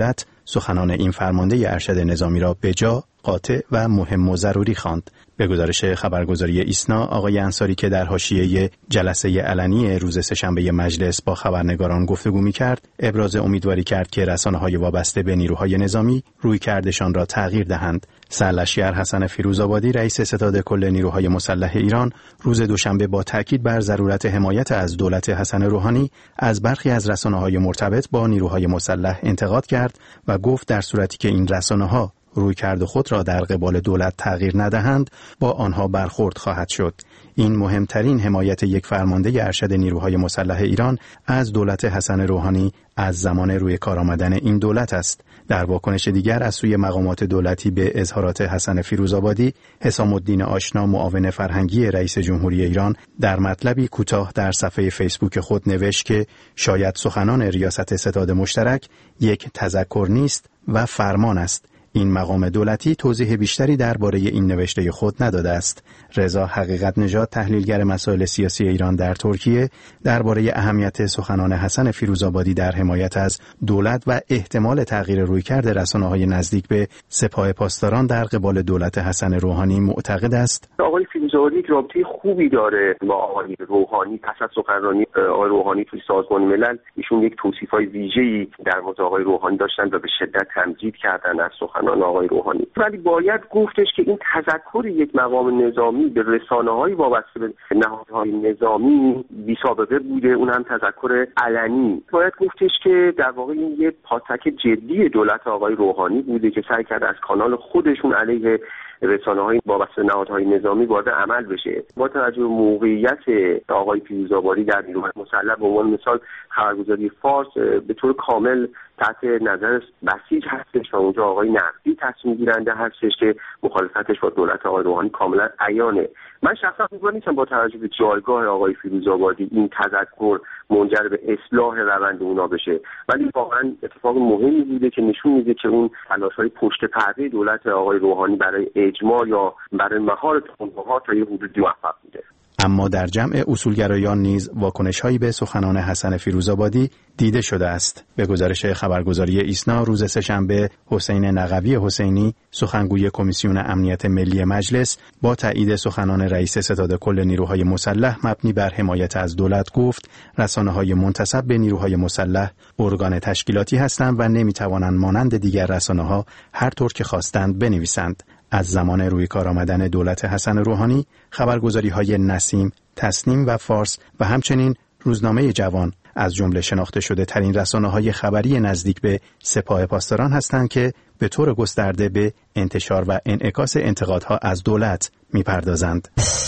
سخنان این فرمانده ارشد نظامی را بجا، قاطع و مهم و ضروری خواند. به گزارش خبرگزاری ایسنا، آقای انصاری که در حاشیه جلسه علنی روز سه‌شنبه مجلس با خبرنگاران گفتگو می‌کرد، ابراز امیدواری کرد که رسانه‌های وابسته به نیروهای نظامی رویکردشان را تغییر دهند. سرلشکر حسن فیروزآبادی رئیس ستاد کل نیروهای مسلح ایران روز دوشنبه با تاکید بر ضرورت حمایت از دولت حسن روحانی از برخی از رسانه‌های مرتبط با نیروهای مسلح انتقاد کرد و گفت در صورتی که این رسانه‌ها رویکرد خود را در قبال دولت تغییر ندهند با آنها برخورد خواهد شد. این مهمترین حمایت یک فرمانده ارشد نیروهای مسلح ایران از دولت حسن روحانی از زمان روی کار آمدن این دولت است. در واکنش دیگر از سوی مقامات دولتی به اظهارات حسن فیروزآبادی، حسام الدین آشنا معاون فرهنگی رئیس جمهوری ایران در مطلبی کوتاه در صفحه فیسبوک خود نوشت که شاید سخنان ریاست ستاد مشترک یک تذکر نیست و فرمان است. این مقام دولتی توضیح بیشتری درباره این نوشته خود نداده است. رضا حقیقت نژاد، تحلیلگر مسائل سیاسی ایران در ترکیه، درباره اهمیت سخنان حسن فیروزآبادی در حمایت از دولت و احتمال تغییر رویکرد رسانه‌های نزدیک به سپاه پاسداران در قبال دولت حسن روحانی معتقد است. آقای فیروزآبادی رابطه خوبی داره با آقای روحانی. پس از سخنرانی آقای روحانی توی سازمان ملل، ایشون یک توصیف‌های ویژه‌ای در مورد آقای روحانی داشتن و به شدت تمجید کردن از سخنان آقای روحانی. ولی باید گفتش که این تذکر یک مقام نظامی به رسانه‌های وابسته به نهادهای نظامی بی سابقه بوده، اون هم تذکر علنی. باید گفتش که در واقع این یه پاتک جدی دولت آقای روحانی بوده که سعی کرده از کانال خودشون علیه رسانه‌های وابسته به نهادهای نظامی وارد عمل بشه. با توجه به موقعیت آقای فیروزآبادی در نیروهای مسلح، به عنوان مثال خبرگزاری فارس به طور کامل تحت نظر بسیج هستش و اونجا آقای نقدی تصمیم گیرنده هستش که مخالفتش با دولت آقای روحانی کاملا عیانه. من شخصا امیدوار نیستم با توجه به جایگاه آقای فیروزآبادی این تذکر منجر به اصلاح روند اونا بشه، ولی واقعا اتفاق مهمی بوده که نشون میده که اون تلاش‌های پشت پرده دولت آقای روحانی برای اجماع یا برای مهار تندروها تا یه حدودی موفق بوده. اما در جمع اصولگرایان نیز واکنش‌هایی به سخنان حسن فیروزآبادی دیده شده است. به گزارش خبرگزاری ایسنا، روز سه‌شنبه حسین نقوی حسینی، سخنگوی کمیسیون امنیت ملی مجلس، با تایید سخنان رئیس ستاد کل نیروهای مسلح مبنی بر حمایت از دولت گفت رسانه‌های منتسب به نیروهای مسلح ارگان تشکیلاتی هستند و نمی‌توانند مانند دیگر رسانه‌ها هر طور که خواستند بنویسند. از زمان روی کار آمدن دولت حسن روحانی، خبرگزاری‌های نسیم، تسنیم و فارس و همچنین روزنامه جوان از جمله شناخته شده ترین رسانه‌های خبری نزدیک به سپاه پاسداران هستند که به طور گسترده به انتشار و انعکاس انتقادها از دولت می‌پردازند.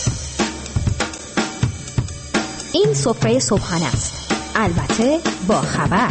این سفره صبحانه است، البته با خبر.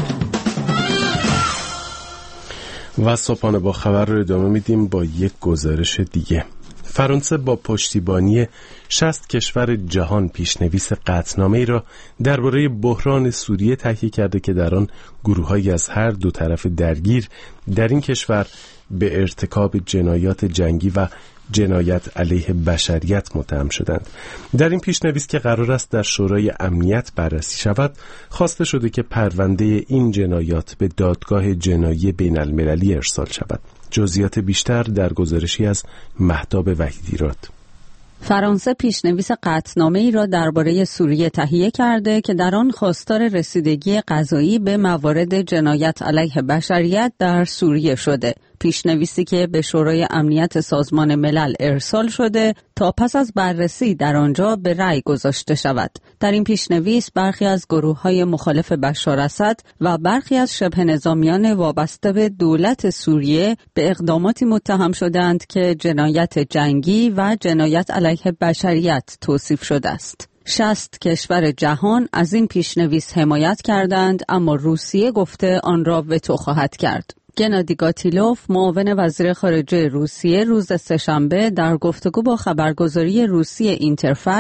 و صبحانه با خبر رو ادامه میدیم با یک گزارش دیگه. فرانسه با پشتیبانی 60 کشور جهان پیشنویس قطعنامه‌ای را درباره بحران سوریه تهیه کرده که در آن گروه‌هایی از هر دو طرف درگیر در این کشور به ارتکاب جنایات جنگی و جنایت علیه بشریت متهم شدند. در این پیشنویس که قرار است در شورای امنیت بررسی شود، خواسته شده که پرونده این جنایات به دادگاه جنایی بین المللی ارسال شود. جزئیات بیشتر در گزارشی از مهتاب وحیدی‌راد. فرانسه پیشنویس قطعنامه‌ای را درباره سوریه تهیه کرده که در آن خواستار رسیدگی قضایی به موارد جنایت علیه بشریت در سوریه شده. پیشنویسی که به شورای امنیت سازمان ملل ارسال شده تا پس از بررسی در آنجا به رأی گذاشته شود. در این پیشنویس برخی از گروه‌های مخالف بشار اسد و برخی از شبه نظامیان وابسته به دولت سوریه به اقداماتی متهم شدند که جنایت جنگی و جنایت علیه بشریت توصیف شده است. 60 کشور جهان از این پیشنویس حمایت کردند، اما روسیه گفته آن را وتو خواهد کرد. گنادی گاتیلوف، معاون وزیر خارجه روسیه، روز سه‌شنبه در گفتگو با خبرگزاری روسیه اینترفکس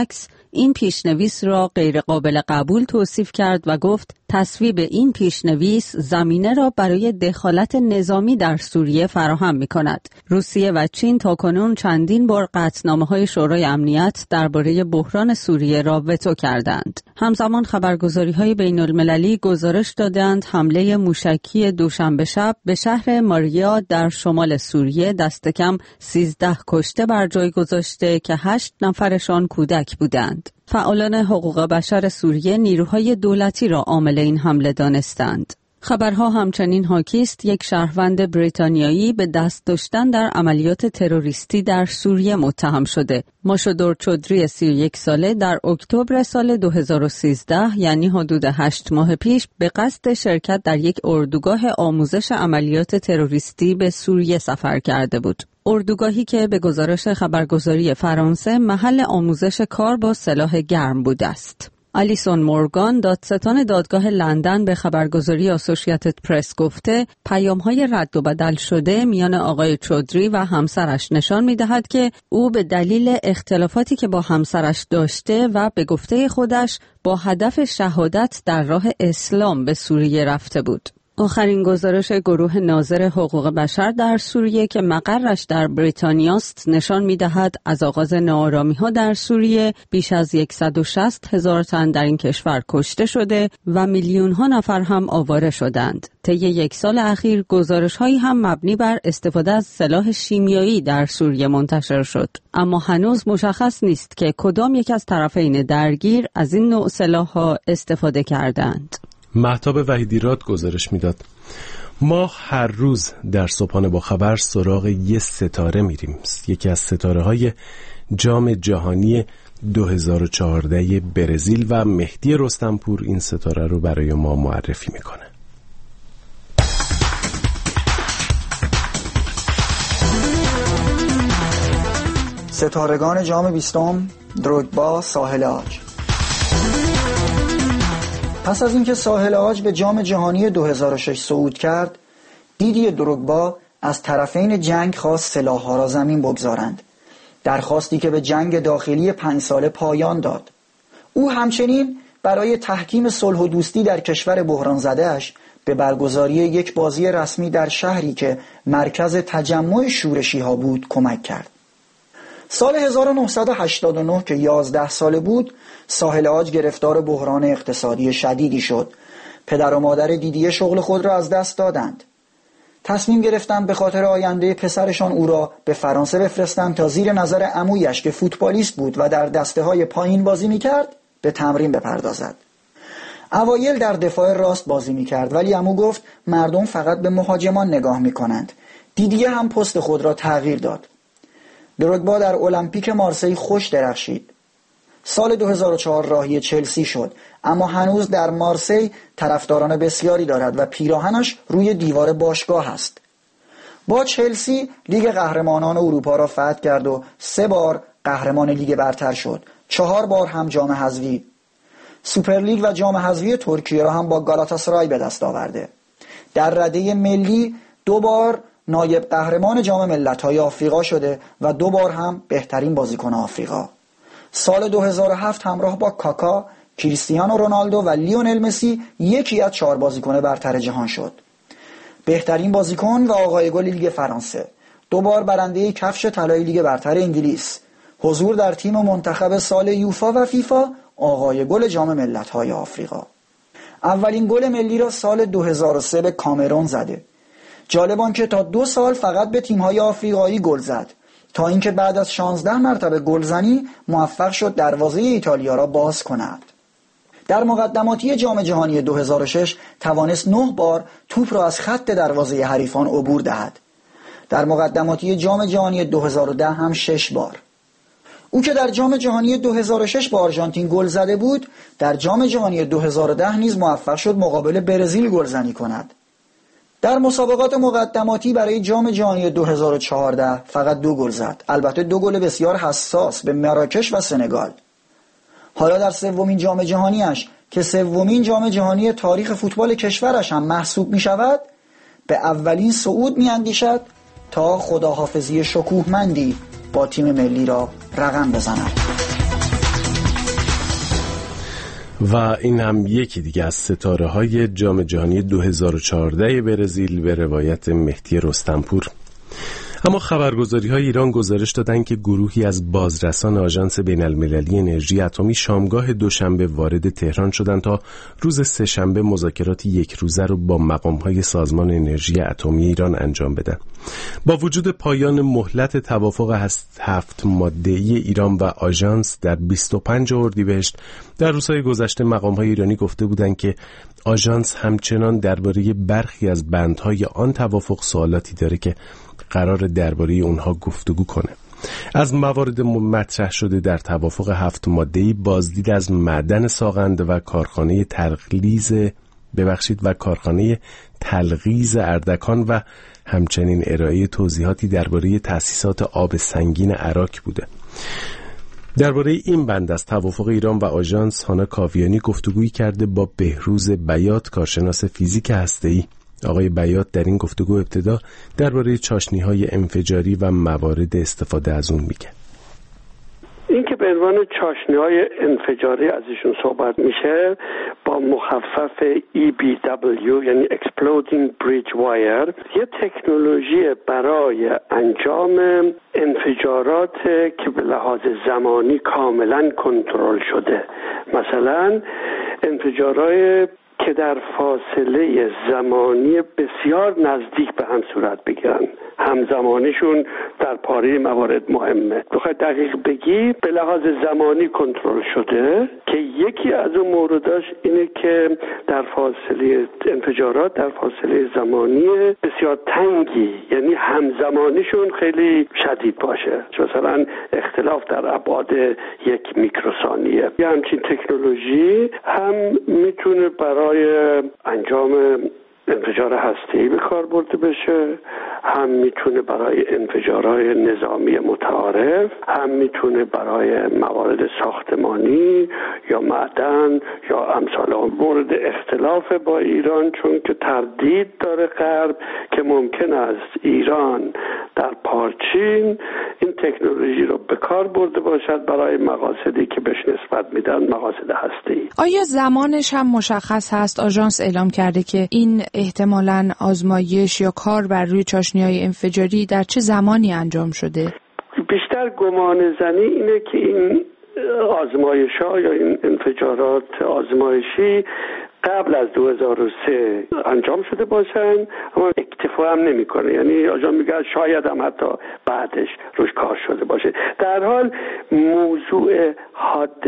این پیشنویس را غیر قابل قبول توصیف کرد و گفت تصویب این پیشنویس زمینه را برای دخالت نظامی در سوریه فراهم می‌کند. روسیه و چین تاکنون چندین بار قطعنامه‌های شورای امنیت درباره بحران سوریه را وتو کردند. همزمان خبرگزاری‌های بین‌المللی گزارش دادند حمله موشکی دوشنبه شب به شهر ماریا در شمال سوریه دست کم 13 کشته بر جای گذاشته که 8 نفرشان کودک بودند. فعالان حقوق بشر سوریه نیروهای دولتی را عامل این حمله دانستند. خبرها همچنین حاکی است یک شهروند بریتانیایی به دست داشتن در عملیات تروریستی در سوریه متهم شده. ماشودور چودری 31 ساله در اکتبر سال 2013 یعنی حدود 8 ماه پیش به قصد شرکت در یک اردوگاه آموزش عملیات تروریستی به سوریه سفر کرده بود. اردوگاهی که به گزارش خبرگزاری فرانسه محل آموزش کار با سلاح گرم بوده است. آلیسون مورگان دادستان دادگاه لندن به خبرگزاری آسوشییتد پرس گفته پیام‌های رد و بدل شده میان آقای چودری و همسرش نشان می‌دهد که او به دلیل اختلافاتی که با همسرش داشته و به گفته خودش با هدف شهادت در راه اسلام به سوریه رفته بود. آخرین گزارش گروه ناظر حقوق بشر در سوریه که مقرش در بریتانیا است نشان می‌دهد از آغاز ناآرامی‌ها در سوریه بیش از 160,000 تن در این کشور کشته شده و میلیون‌ها نفر هم آواره شدند. طی یک سال اخیر گزارش‌هایی هم مبنی بر استفاده از سلاح شیمیایی در سوریه منتشر شد، اما هنوز مشخص نیست که کدام یک از طرفین درگیر از این نوع سلاح‌ها استفاده کردند. مهتاب وحیدیراد گزارش میداد ما هر روز در صبحانه با خبر سراغ یه ستاره میریم، یکی از ستاره های جام جهانی 2014 برزیل و مهدی رستمپور این ستاره رو برای ما معرفی میکنه. ستارگان جام 20 دروگبا ساحل عاج. پس از اینکه ساحل عاج به جام جهانی 2006 صعود کرد، دیدی دروگبا از طرفین جنگ خواست سلاح‌ها را زمین بگذارند، درخواستی که به جنگ داخلی 5 ساله پایان داد. او همچنین برای تحکیم صلح و دوستی در کشور بحران زده‌اش به برگزاری یک بازی رسمی در شهری که مرکز تجمع شورشی‌ها بود کمک کرد. سال 1989 که 11 ساله بود، ساحل عاج گرفتار بحران اقتصادی شدیدی شد. پدر و مادر دیدیه شغل خود را از دست دادند. تصمیم گرفتند به خاطر آینده پسرشان او را به فرانسه بفرستند تا زیر نظر عمویش که فوتبالیست بود و در دسته‌های پایین بازی می‌کرد به تمرین بپردازد. اوایل در دفاع راست بازی می‌کرد، ولی عمو گفت مردم فقط به مهاجمان نگاه می‌کنند. دیدیه هم پست خود را تغییر داد. دروگبا در المپیک مارسی خوش درخشید. سال 2004 راهی چلسی شد، اما هنوز در مارسی طرفداران بسیاری دارد و پیراهنش روی دیوار باشگاه است. با چلسی لیگ قهرمانان اروپا را فتح کرد و 3 بار قهرمان لیگ برتر شد. 4 بار هم جام حذفی سوپرلیگ و جام حذفی ترکیه را هم با گالاتاسرای به دست آورده. در رده ملی 2 بار نایب قهرمان جام ملت‌های آفریقا شده و 2 بار هم بهترین بازیکن آفریقا. سال 2007 همراه با کاکا، کریستیانو رونالدو و لیونل مسی یکی از 4 بازیکن برتر جهان شد. بهترین بازیکن و آقای گل لیگ فرانسه، 2 بار برنده کفش طلای لیگ برتر انگلیس، حضور در تیم منتخب سال یوفا و فیفا، آقای گل جام ملت‌های آفریقا. اولین گل ملی را سال 2003 به کامرون زده. جالب آن که تا 2 سال فقط به تیم‌های آفریقایی گل زد، تا اینکه بعد از 16 مرتبه گلزنی موفق شد دروازه ایتالیا را باز کند. در مقدماتی جام جهانی 2006 توانست 9 بار توپ را از خط دروازه حریفان عبور دهد. در مقدماتی جام جهانی 2010 هم 6 بار. او که در جام جهانی 2006 با آرژانتین گل زده بود، در جام جهانی 2010 نیز موفق شد مقابل برزیل گلزنی کند. در مسابقات مقدماتی برای جام جهانی 2014 فقط 2 گل زد، البته 2 گل بسیار حساس به مراکش و سنگال. حالا در 3مین جام جهانیش که 3مین جام جهانی تاریخ فوتبال کشورش هم محسوب می شود، به اولین صعود می اندیشد تا خداحافظی شکوهمندی با تیم ملی را رقم بزند. و این هم یکی دیگه از ستاره‌های جام جهانی 2014 برزیل به روایت مهدی رستمپور. اما خبرگزاری‌های ایران گزارش دادند که گروهی از بازرسان آژانس بین‌المللی انرژی اتمی شامگاه دوشنبه وارد تهران شدند تا روز سه‌شنبه مذاکرات یک روزه رو با مقام‌های سازمان انرژی اتمی ایران انجام بدن. با وجود پایان مهلت توافق 7 ماده‌ای ایران و آژانس در 25 اردیبهشت، در روزهای گذشته مقام‌های ایرانی گفته بودند که آژانس همچنان درباره برخی از بندهای آن توافق سوالاتی داره که قرار درباره اونها گفتگو کنه. از موارد مطرح شده در توافق 7 ماده‌ای بازدید از معدن ساغند و کارخانه تلغیز اردکان و همچنین ارائه توضیحاتی درباره تأسیسات آب سنگین عراق بوده. درباره این بند از توافق ایران و آژانس هانا کاویانی گفتگویی کرده با بهروز بیات، کارشناس فیزیک هسته‌ای. آقای بیات در این گفتگو ابتدا درباره چاشنی‌های انفجاری و موارد استفاده از اون میگه. این که به عنوان چاشنی‌های انفجاری از ایشون صحبت میشه با مخفف EBW یعنی Exploding Bridge Wire، یه تکنولوژی برای انجام انفجارات که به لحاظ زمانی کاملا کنترل شده، مثلا انفجارهای که در فاصله زمانی بسیار نزدیک به هم صورت بگیرن، همزمانیشون در پاره موارد مهمه. بخواد دقیق بگی به لحاظ زمانی کنترل شده که یکی از اون مورداش اینه که در فاصله انفجارات در فاصله زمانی بسیار تنگی، یعنی همزمانیشون خیلی شدید باشه، مثلا اختلاف در ابعاد 1 میکروثانیه. یه همچین تکنولوژی هم میتونه برای انجام انفجار هسته‌ای به کار برده بشه، هم میتونه برای انفجارهای نظامی متعارف، هم میتونه برای موارد ساختمانی یا معدن یا امثال اون. مورد اختلاف با ایران چون که تردید داره غرب که ممکن است ایران در پارچین این تکنولوژی رو به کار برده باشد برای مقاصدی که بهش نسبت میدن مقاصد هسته‌ای. آیا زمانش هم مشخص هست؟ آژانس اعلام کرده که این احتمالاً آزمایش یا کار بر روی چاشنی‌های انفجاری در چه زمانی انجام شده؟ بیشتر گمان زنی اینه که این آزمایش‌ها یا این انفجارات آزمایشی قبل از 2003 انجام شده باشن، اما اکتفا هم نمی‌کنه، یعنی آژانس میگه شاید هم حتی بعدش روش کار شده باشه. در حال موضوع حاد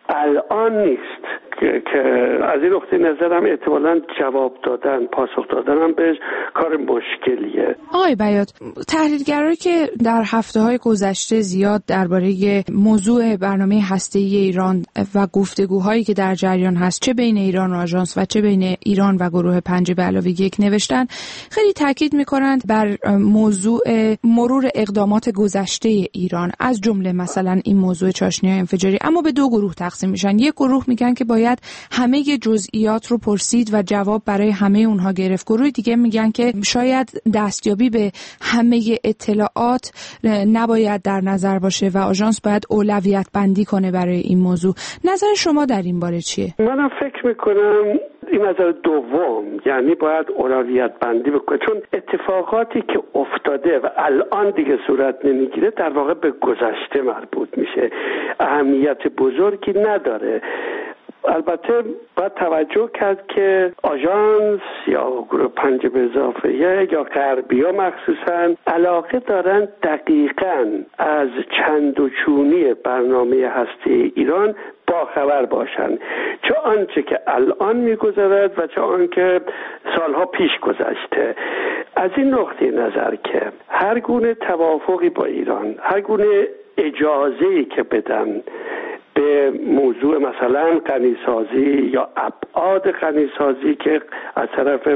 الان نیست که از این نقطه نظرم احتمالاً جواب دادن، پاسخ دادن هم بهش کار مشکلیه. آقای بیات، تحلیلگرایی که در هفته‌های گذشته زیاد درباره موضوع برنامه هسته‌ای ایران و گفتگوهایی که در جریان هست، چه بین ایران و آژانس و چه بین ایران و گروه 5+1 نوشتن، خیلی تاکید می‌کنند بر موضوع مرور اقدامات گذشته ایران، از جمله مثلا این موضوع چاشنی‌های انفجاری، اما به 2 گروه تقسیم میشن. یک گروه میگن که باید همه جزئیات رو پرسید و جواب برای همه اونها گرفت. گروه دیگه میگن که شاید دستیابی به همه اطلاعات نباید در نظر باشه و آژانس باید اولویت بندی کنه برای این موضوع. نظر شما در این باره چیه؟ منم فکر میکنم این نظر دوم، یعنی باید اولویت بندی بکنه، چون اتفاقاتی که افتاده و الان دیگه صورت نمیگیره در واقع به گذشته مربوط میشه، اهمیت بزرگی نداره. البته باید توجه کرد که آژانس یا گروه 5+1 یا غربی‌ها مخصوصاً علاقه دارن دقیقاً از چند و چونی برنامه هسته ایران باخبر باشن، چه آنچه که الان میگذرد و چه آنکه سالها پیش گذشته. از این نقطه نظر که هر گونه توافقی با ایران، هر گونه اجازه‌ای که بدن به موضوع مثلا غنیسازی یا ابعاد غنیسازی که از طرف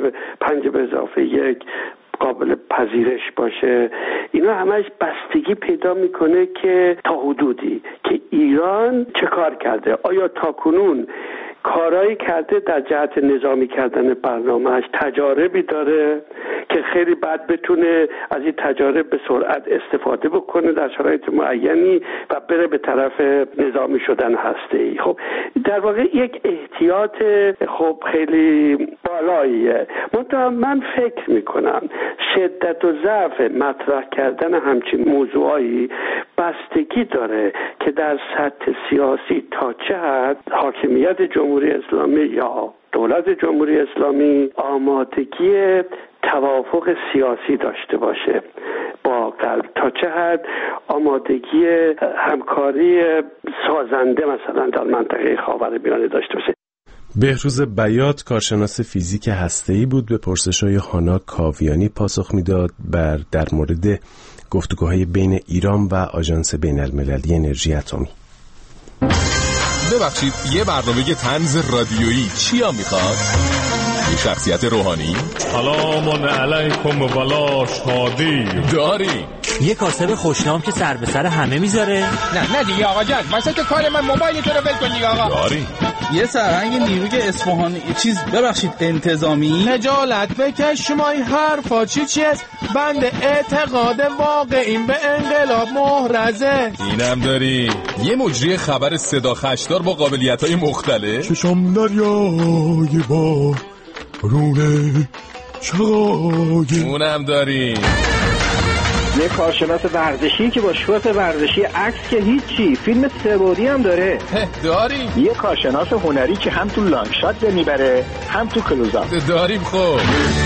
5+1 قابل پذیرش باشه، اینا همش بستگی پیدا میکنه که تا حدودی که ایران چه کار کرده، آیا تاکنون کارایی کرده در جهت نظامی کردن برنامه‌اش، تجاربی داره که خیلی بعد بتونه از این تجارب به سرعت استفاده بکنه در شرایط معینی و بره به طرف نظامی شدن هسته‌ای. خب در واقع یک احتیاط خب خیلی بالاییه. من فکر میکنم شدت و ضعف مطرح کردن همچین موضوعایی بستگی داره که در سطح سیاسی تا چه حد حاکمیت جمهوری اسلامی یا دولت جمهوری اسلامی آمادگی توافق سیاسی داشته باشه با غرب، تا چه حد آمادگی همکاری سازنده مثلا در منطقه خاورمیانه داشته باشه. بهروز بیات کارشناس فیزیک هسته‌ای بود. به پرسش‌های هانا کاویانی پاسخ میداد در مورد گفتگوهای بین ایران و آژانس بین‌المللی انرژی اتمی. ببخشید یه برنامه طنز رادیویی چیا میخواد؟ یه شخصیت روحانی؟ سلام علیکم ولا شادی داری؟ یه کاسب خوشنام که سر به سر همه میذاره؟ نه دیگه آقا جان، واسه کار من موبایل تو رو ول کن دیگه آقا. داری؟ یه سرهنگ نیروی اصفهانی ببخشید انتظامی. خجالت بکش شما این حرفا چیست؟ بند اعتقاد واقعیم به انقلاب محرزه. اینم داری؟ یه مجری خبر صدا خشدار با قابلیت‌های مختلف. چشم دریای با رونه چای. اونم داری؟ یه کارشناس ورزشی که با شوت ورزشی عکس که هیچی، فیلم سه‌بعدی هم داره. داری؟ یه کارشناس هنری که هم تو لانگ شات میبره هم تو کلوزآپ. داریم. خب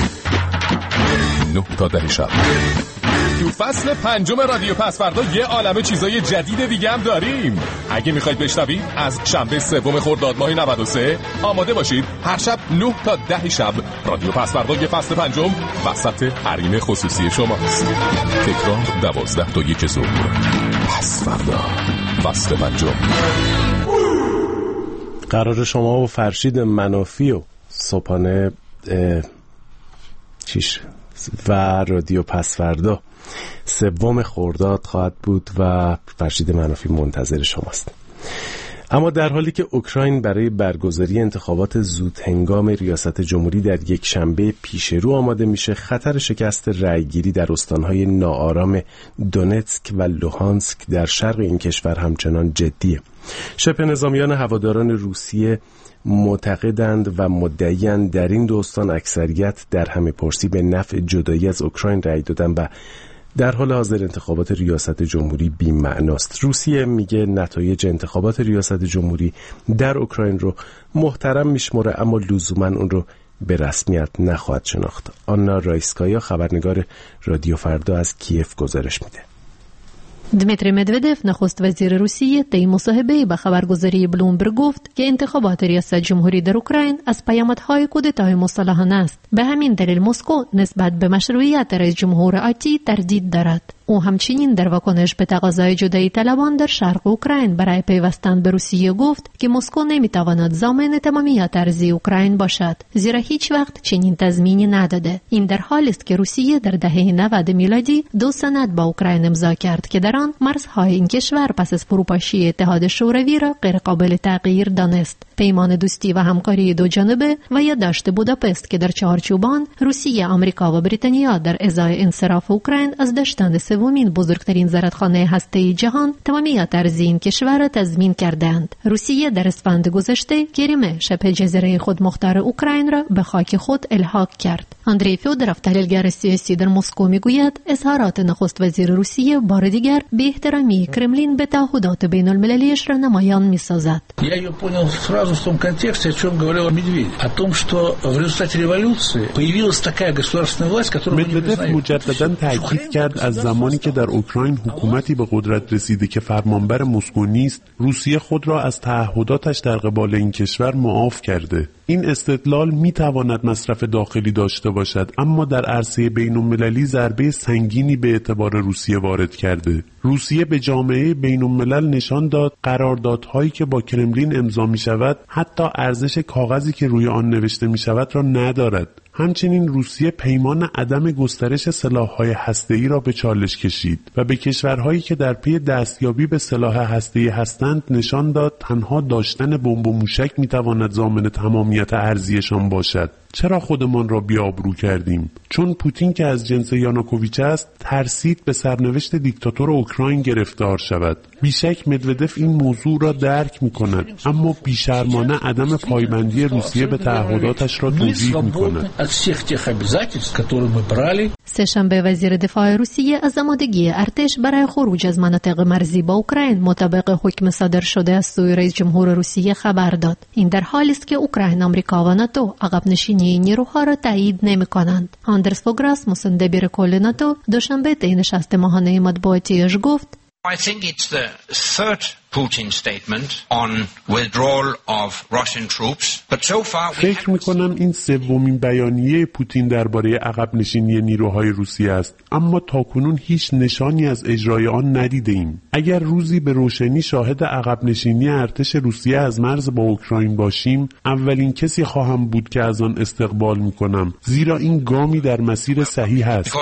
9 تا 10 شب تو فصل 5 رادیو پسوردا یه عالمه چیزای جدید دیگه هم داریم. اگه میخواید بشنوید از شنبه 3 خرداد ماه 93 آماده باشید. هر شب 9 تا 10 شب رادیو پسوردا یه فصل 5 وسط حریم خصوصی شماست. تکرار 12 تا 1 ظهر. پسوردا فصل 5. قرار شما و فرشید منافی و صبحانه و رادیو پسوردا 3 خرداد خواهد بود و فرشید منافی منتظر شماست. اما در حالی که اوکراین برای برگزاری انتخابات زود هنگام ریاست جمهوری در یک شنبه پیش رو آماده میشه، خطر شکست رأیگیری در استانهای ناآرام دونتسک و لوهانسک در شرق این کشور همچنان جدیه. شبه نظامیان هواداران روسیه معتقدند و مدعیند در این دو استان اکثریت در همیه‌پرسی به نفع جدایی از اوکراین رأی دادن و در حال حاضر انتخابات ریاست جمهوری بی‌معناست. روسیه میگه نتایج انتخابات ریاست جمهوری در اوکراین رو محترم میشمره اما لزوماً اون رو به رسمیت نخواهد شناخت. آنا رایسکایا خبرنگار رادیو فردا از کیف گزارش میده. دمیتری مدودف نخست وزیر روسیه طی مصاحبه‌ای با خبرگزاری بلومبرگ گفت که انتخابات ریاست جمهوری در اوکراین از پیامدهای کودتای مسلحانه است. به همین دلیل مسکو نسبت به مشروعیت رئیس جمهور آتی تردید دارد. او همچنین در واکنش به تقاضای جدایی طلبان در شرق اوکراین برای پیوستن به روسیه گفت که مسکو نمیتواند ضامن تمامیت ارضی اوکراین باشد، زیرا هیچ وقت چنین تضمینی نداده. این در حالی است که روسیه در دهه 90 میلادی 2 سند با اوکراین امضا کرد که در آن مرزهای این کشور پس از فروپاشی اتحاد شوروی را غیر قابل تغییر دانست. پیمان دوستی و همکاری دو جانبه و یادداشت بوداپست که در چهارچوب آن روسیه، آمریکا و بریتانیا در ازای انصراف اوکراین از داشتن سومین بزرگترین زرادخانه هسته‌ای جهان تمامیت ارضی این کشور را تضمین کردند. روسیه در اسفند گذشته کریمه، شبه جزیره خودمختار اوکراین را به خاک خود الحاق کرد. اندری فیودروف، تحلیلگر سیاسی در مسکو، میگوید اظهارات نخست وزیر روسیه بار دیگر بی‌احترامی کرملین به تعهدات بین‌المللیش را نمایان می‌سازد. сразу в том контексте, о чем говорил Медведев, о том, что в результате революции появилась такая государственная власть, которую мы не признаем. مجدداً تاکید کرد از زمانی که در اوکراین حکومتی به قدرت رسیده که فرمانبر مسکو نیست، روسیه خود را از تعهداتش در قبال این کشور معاف کرده. این استدلال میتواند مصرف داخلی داشته باشد، اما در عرصه بین‌المللی ضربه سنگینی به اعتبار روسیه وارد کرده. روسیه به جامعه بین‌الملل نشان داد قراردادهایی که با کرملین امضا می شود حتی ارزش کاغذی که روی آن نوشته می شود را ندارد. همچنین روسیه پیمان عدم گسترش سلاح‌های هسته‌ای را به چالش کشید و به کشورهایی که در پی دستیابی به سلاح هسته‌ای هستند نشان داد تنها داشتن بمب و موشک می‌تواند ضامن تمامیت ارضیشان باشد. چرا خودمان را بی‌آبرو کردیم؟ چون پوتین که از جنس یانوکوویچ است ترسید به سرنوشت دیکتاتور اوکراین گرفتار شود. بیشک مدودف این موضوع را درک می‌کند، اما بی‌شرمانه عدم پایبندی روسیه به تعهداتش را توجیه می‌کند. سه‌شنبه وزیر دفاع روسیه از آمادگی ارتش برای خروج از مناطق مرزی با اوکراین مطابق حکم صادر شده از سوی رئیس جمهور روسیه خبر داد. این در حالی است که اوکراین، آمریکا و ناتو عقب نشینی نیروها را تایید نمی‌کنند. آندرس فوگراس، مسندبیر کل ناتو، دوشنبه طی نشست ماهانه مطبوعاتیش گفت: I think it's the third Putin statement on withdrawal of Russian troops, but so far فکر می‌کنم این سومین بیانیه پوتین درباره عقب نشینی نیروهای روسیه است، اما تاکنون هیچ نشانی از اجرای آن ندیده‌ایم. اگر روزی به روشنی شاهد عقب نشینی ارتش روسیه از مرز با اوکراین باشیم، اولین کسی خواهم بود که از آن استقبال می‌کنم، زیرا این گامی در مسیر صحیح است.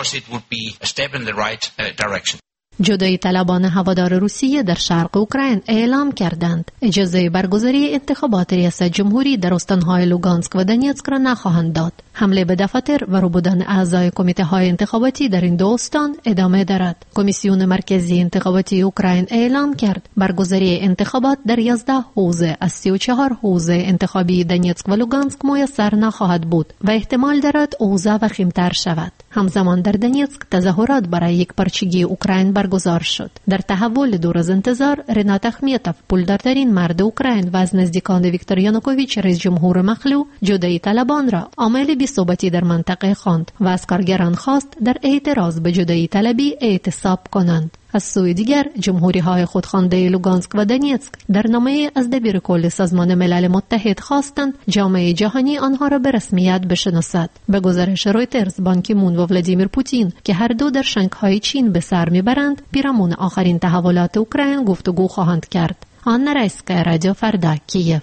جدایی طلبان هوادار روسیه در شرق اوکراین اعلام کردند اجازه برگزاری انتخابات ریاست جمهوری در استانهای لوگانسک و دونیتسک را نخواهند داد. حمله به دفاتر و روبودن اعضای کمیته های انتخاباتی در این دو استان ادامه دارد. کمیسیون مرکزی انتخاباتی اوکراین اعلام کرد برگزاری انتخابات در 11 حوزه از 34 حوزه انتخابی دونیتسک و لوگانسک میسر نخواهد بود و احتمال دارد اوضاع وخیم‌تر شود. همزمان در دونیتسک تظاهرات برای یک پارچگی اوکراین برگزار شد. در تحول دور از انتظار، رینات اخمیتوف، پولدارترین مرد اوکراین و از نزدیکان ویکتور یانوکوویچ رئیس جمهور مخلوع، جدایی طلبان را عامل بی‌ثباتی در منطقه خواند و از کارگران خواست در اعتراض به جدایی طلبی اعتصاب کنند. از سوی دیگر، جمهوری‌های خودخوانده لوگانسک و دونیتسک در نامه از دبیر کل سازمان ملل متحد خواستند جامعه جهانی آنها را به رسمیت بشناسد. به گزارش رویترز، بان کی مون و ولادیمیر پوتین که هر دو در شانگهای چین به سر میبرند، پیرامون آخرین تحولات اوکراین گفتگو خواهند کرد. آن رایسکا، رادیو فردا، کیف.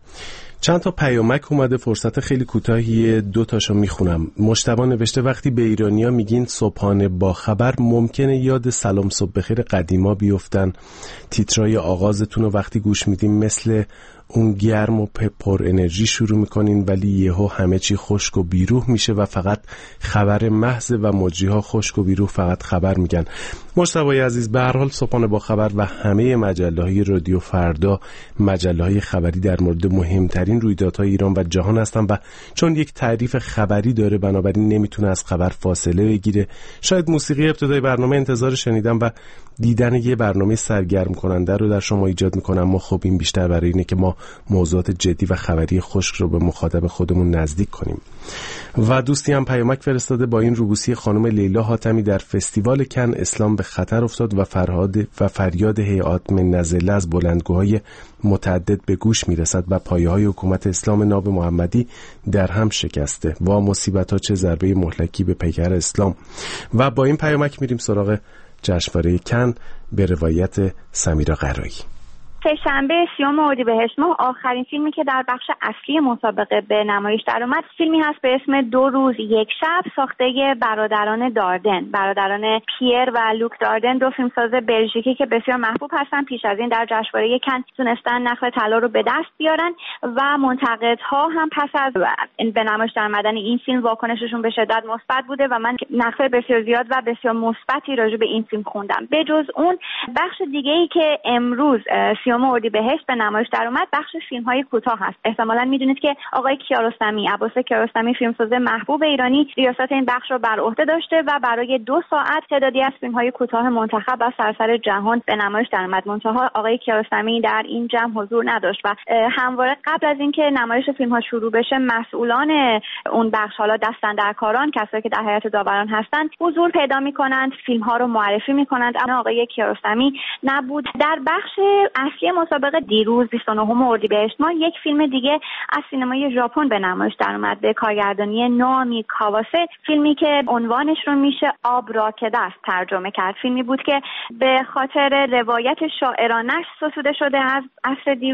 چند تا پیامک اومده، فرصت خیلی کوتاهی دو تاشو میخونم. مجتبی نوشته وقتی به ایرانیا میگین صبحانه با خبر ممکنه یاد سلام صبح بخیر قدیما بیفتن. تیترای آغازتون رو وقتی گوش میدیم مثل اون گرم و پر انرژی شروع میکنین، ولی یهو همه چی خشک و بیروح میشه و فقط خبر محض و مجریها خشک و بیروح فقط خبر میگن. مجتبی عزیز، به هر حال صبحانه با خبر و همه مجله‌های رادیو فردا مجله‌های خبری در مورد مهمترین رویدادهای ایران و جهان هستن و چون یک تعریف خبری داره بنابراین نمیتونه از خبر فاصله بگیره. شاید موسیقی ابتدای برنامه انتظار شنیدن و دیدن یه برنامه سرگرم کننده رو در شما ایجاد میکنه، اما خب این بیشتر برای اینه که ما موضوعات جدی و خبری خشک رو به مخاطب خودمون نزدیک کنیم. و دوستی هم پیامک فرستاده با این روبوسی خانم لیلا حاتمی در فستیوال کن اسلام به خطر افتاد و فریاد هیئات من نزله از بلندگوهای متعدد به گوش میرسد و پایه‌های حکومت اسلام ناب محمدی در هم شکسته. و مصیبت‌ها چه ضربه مهلکی به پیکر اسلام. و با این پیامک میریم سراغ جشنواره کن به روایت سمیرا قرایی. سه‌شنبه 30 اردیبهشت ماه آخرین فیلمی که در بخش اصلی مسابقه به نمایش در اومد فیلمی هست به اسم 2 روز یک شب، ساخته برادران داردن، برادران پیر و لوک داردن، دو فیلمساز بلژیکی که بسیار محبوب هستن. پیش از این در جشنواره کن تونستن نخل طلا رو به دست بیارن و منتقدها هم پس از به نمایش در اومدن این فیلم واکنششون به شدت مثبت بوده و من نقد بسیار زیاد و بسیار مثبتی راجع به این فیلم خوندم. به جز اون بخش دیگه‌ای که امروز اردیبهشت به نمایش در اومد بخش فیلم‌های کوتاه هست. احتمالاً می‌دونید که آقای کیارستمی، عباس کیارستمی، فیلمساز محبوب ایرانی، ریاست این بخش رو بر عهده داشته و برای 2 ساعت تعدادی از فیلم‌های کوتاه منتخب از سراسر جهان به نمایش در اومد. منتها آقای کیارستمی در این جمع حضور نداشت و همواره قبل از اینکه نمایش فیلم‌ها شروع بشه مسئولان اون بخش، حالا دستاندرکاران، کسایی که در هیئت داوران هستند، حضور پیدا می‌کنند، فیلم‌ها رو معرفی می‌کنند، اما آقای کیارستمی نبود. در بخش اصلی مسابقه دیروز 29 اردیبهشت ماه یک فیلم دیگه از سینمای ژاپن به نمایش در اومد به کارگردانی نامی کاواسه، فیلمی که عنوانش رو میشه آب را که دست ترجمه کرد. فیلمی بود که به خاطر روایت شاعرانش ستوده شده از عصر دیروز.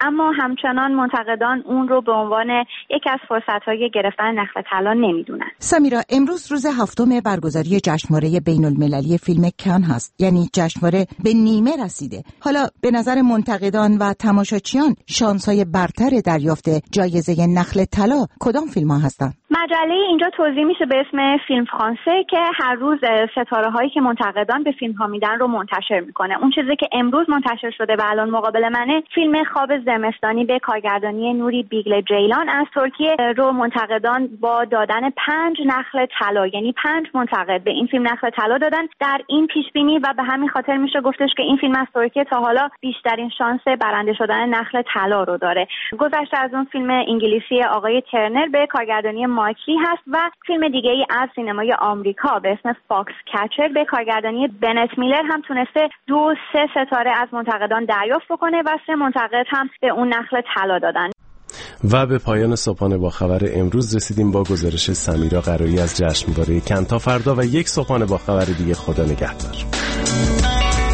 اما همچنان منتقدان اون رو به عنوان یکی از فرصت‌های گرفتن نخل طلا نمیدونن. سمیرا، امروز روز 7 برگزاری جشنواره بین‌المللی فیلم کن هست، یعنی جشنواره به نیمه رسیده. حالا به نظر منتقدان و تماشاچیان شانس‌های برتر دریافت جایزه نخل طلا کدام فیلم‌ها هستند؟ مجله اینجا توضیح میشه به اسم فیلم فرانسه که هر روز ستاره‌هایی که منتقدان به فیلم‌ها میدن رو منتشر میکنه. اون چیزی که امروز منتشر شده و الان مقابل منه، فیلم خواب زمستانی به کارگردانی نوری بیگل جیلان از ترکیه رو منتقدان با دادن 5 نخل طلا، یعنی 5 منتقد به این فیلم نخل طلا دادن در این پیشبینی و به همین خاطر میشه گفتش که این فیلم از ترکیه تا حالا بیشترین شانس برنده شدن نخل طلا رو داره. گذشته از اون فیلم انگلیسی آقای ترنر به کارگردانی مایکلی هست و فیلم دیگه‌ای از سینمای آمریکا به اسم فاکس کچر به کارگردانی بنت میلر هم تونسته 2-3 ستاره از منتقدان دریافت بکنه و 3 منتقد هم به اون نخل طلا دادن. و به پایان صبحانه با خبر امروز رسیدیم با گزارش سمیرا قرایی از جشنواره کن. تا فردا و یک صبحانه با خبر دیگه، خدا نگهدار.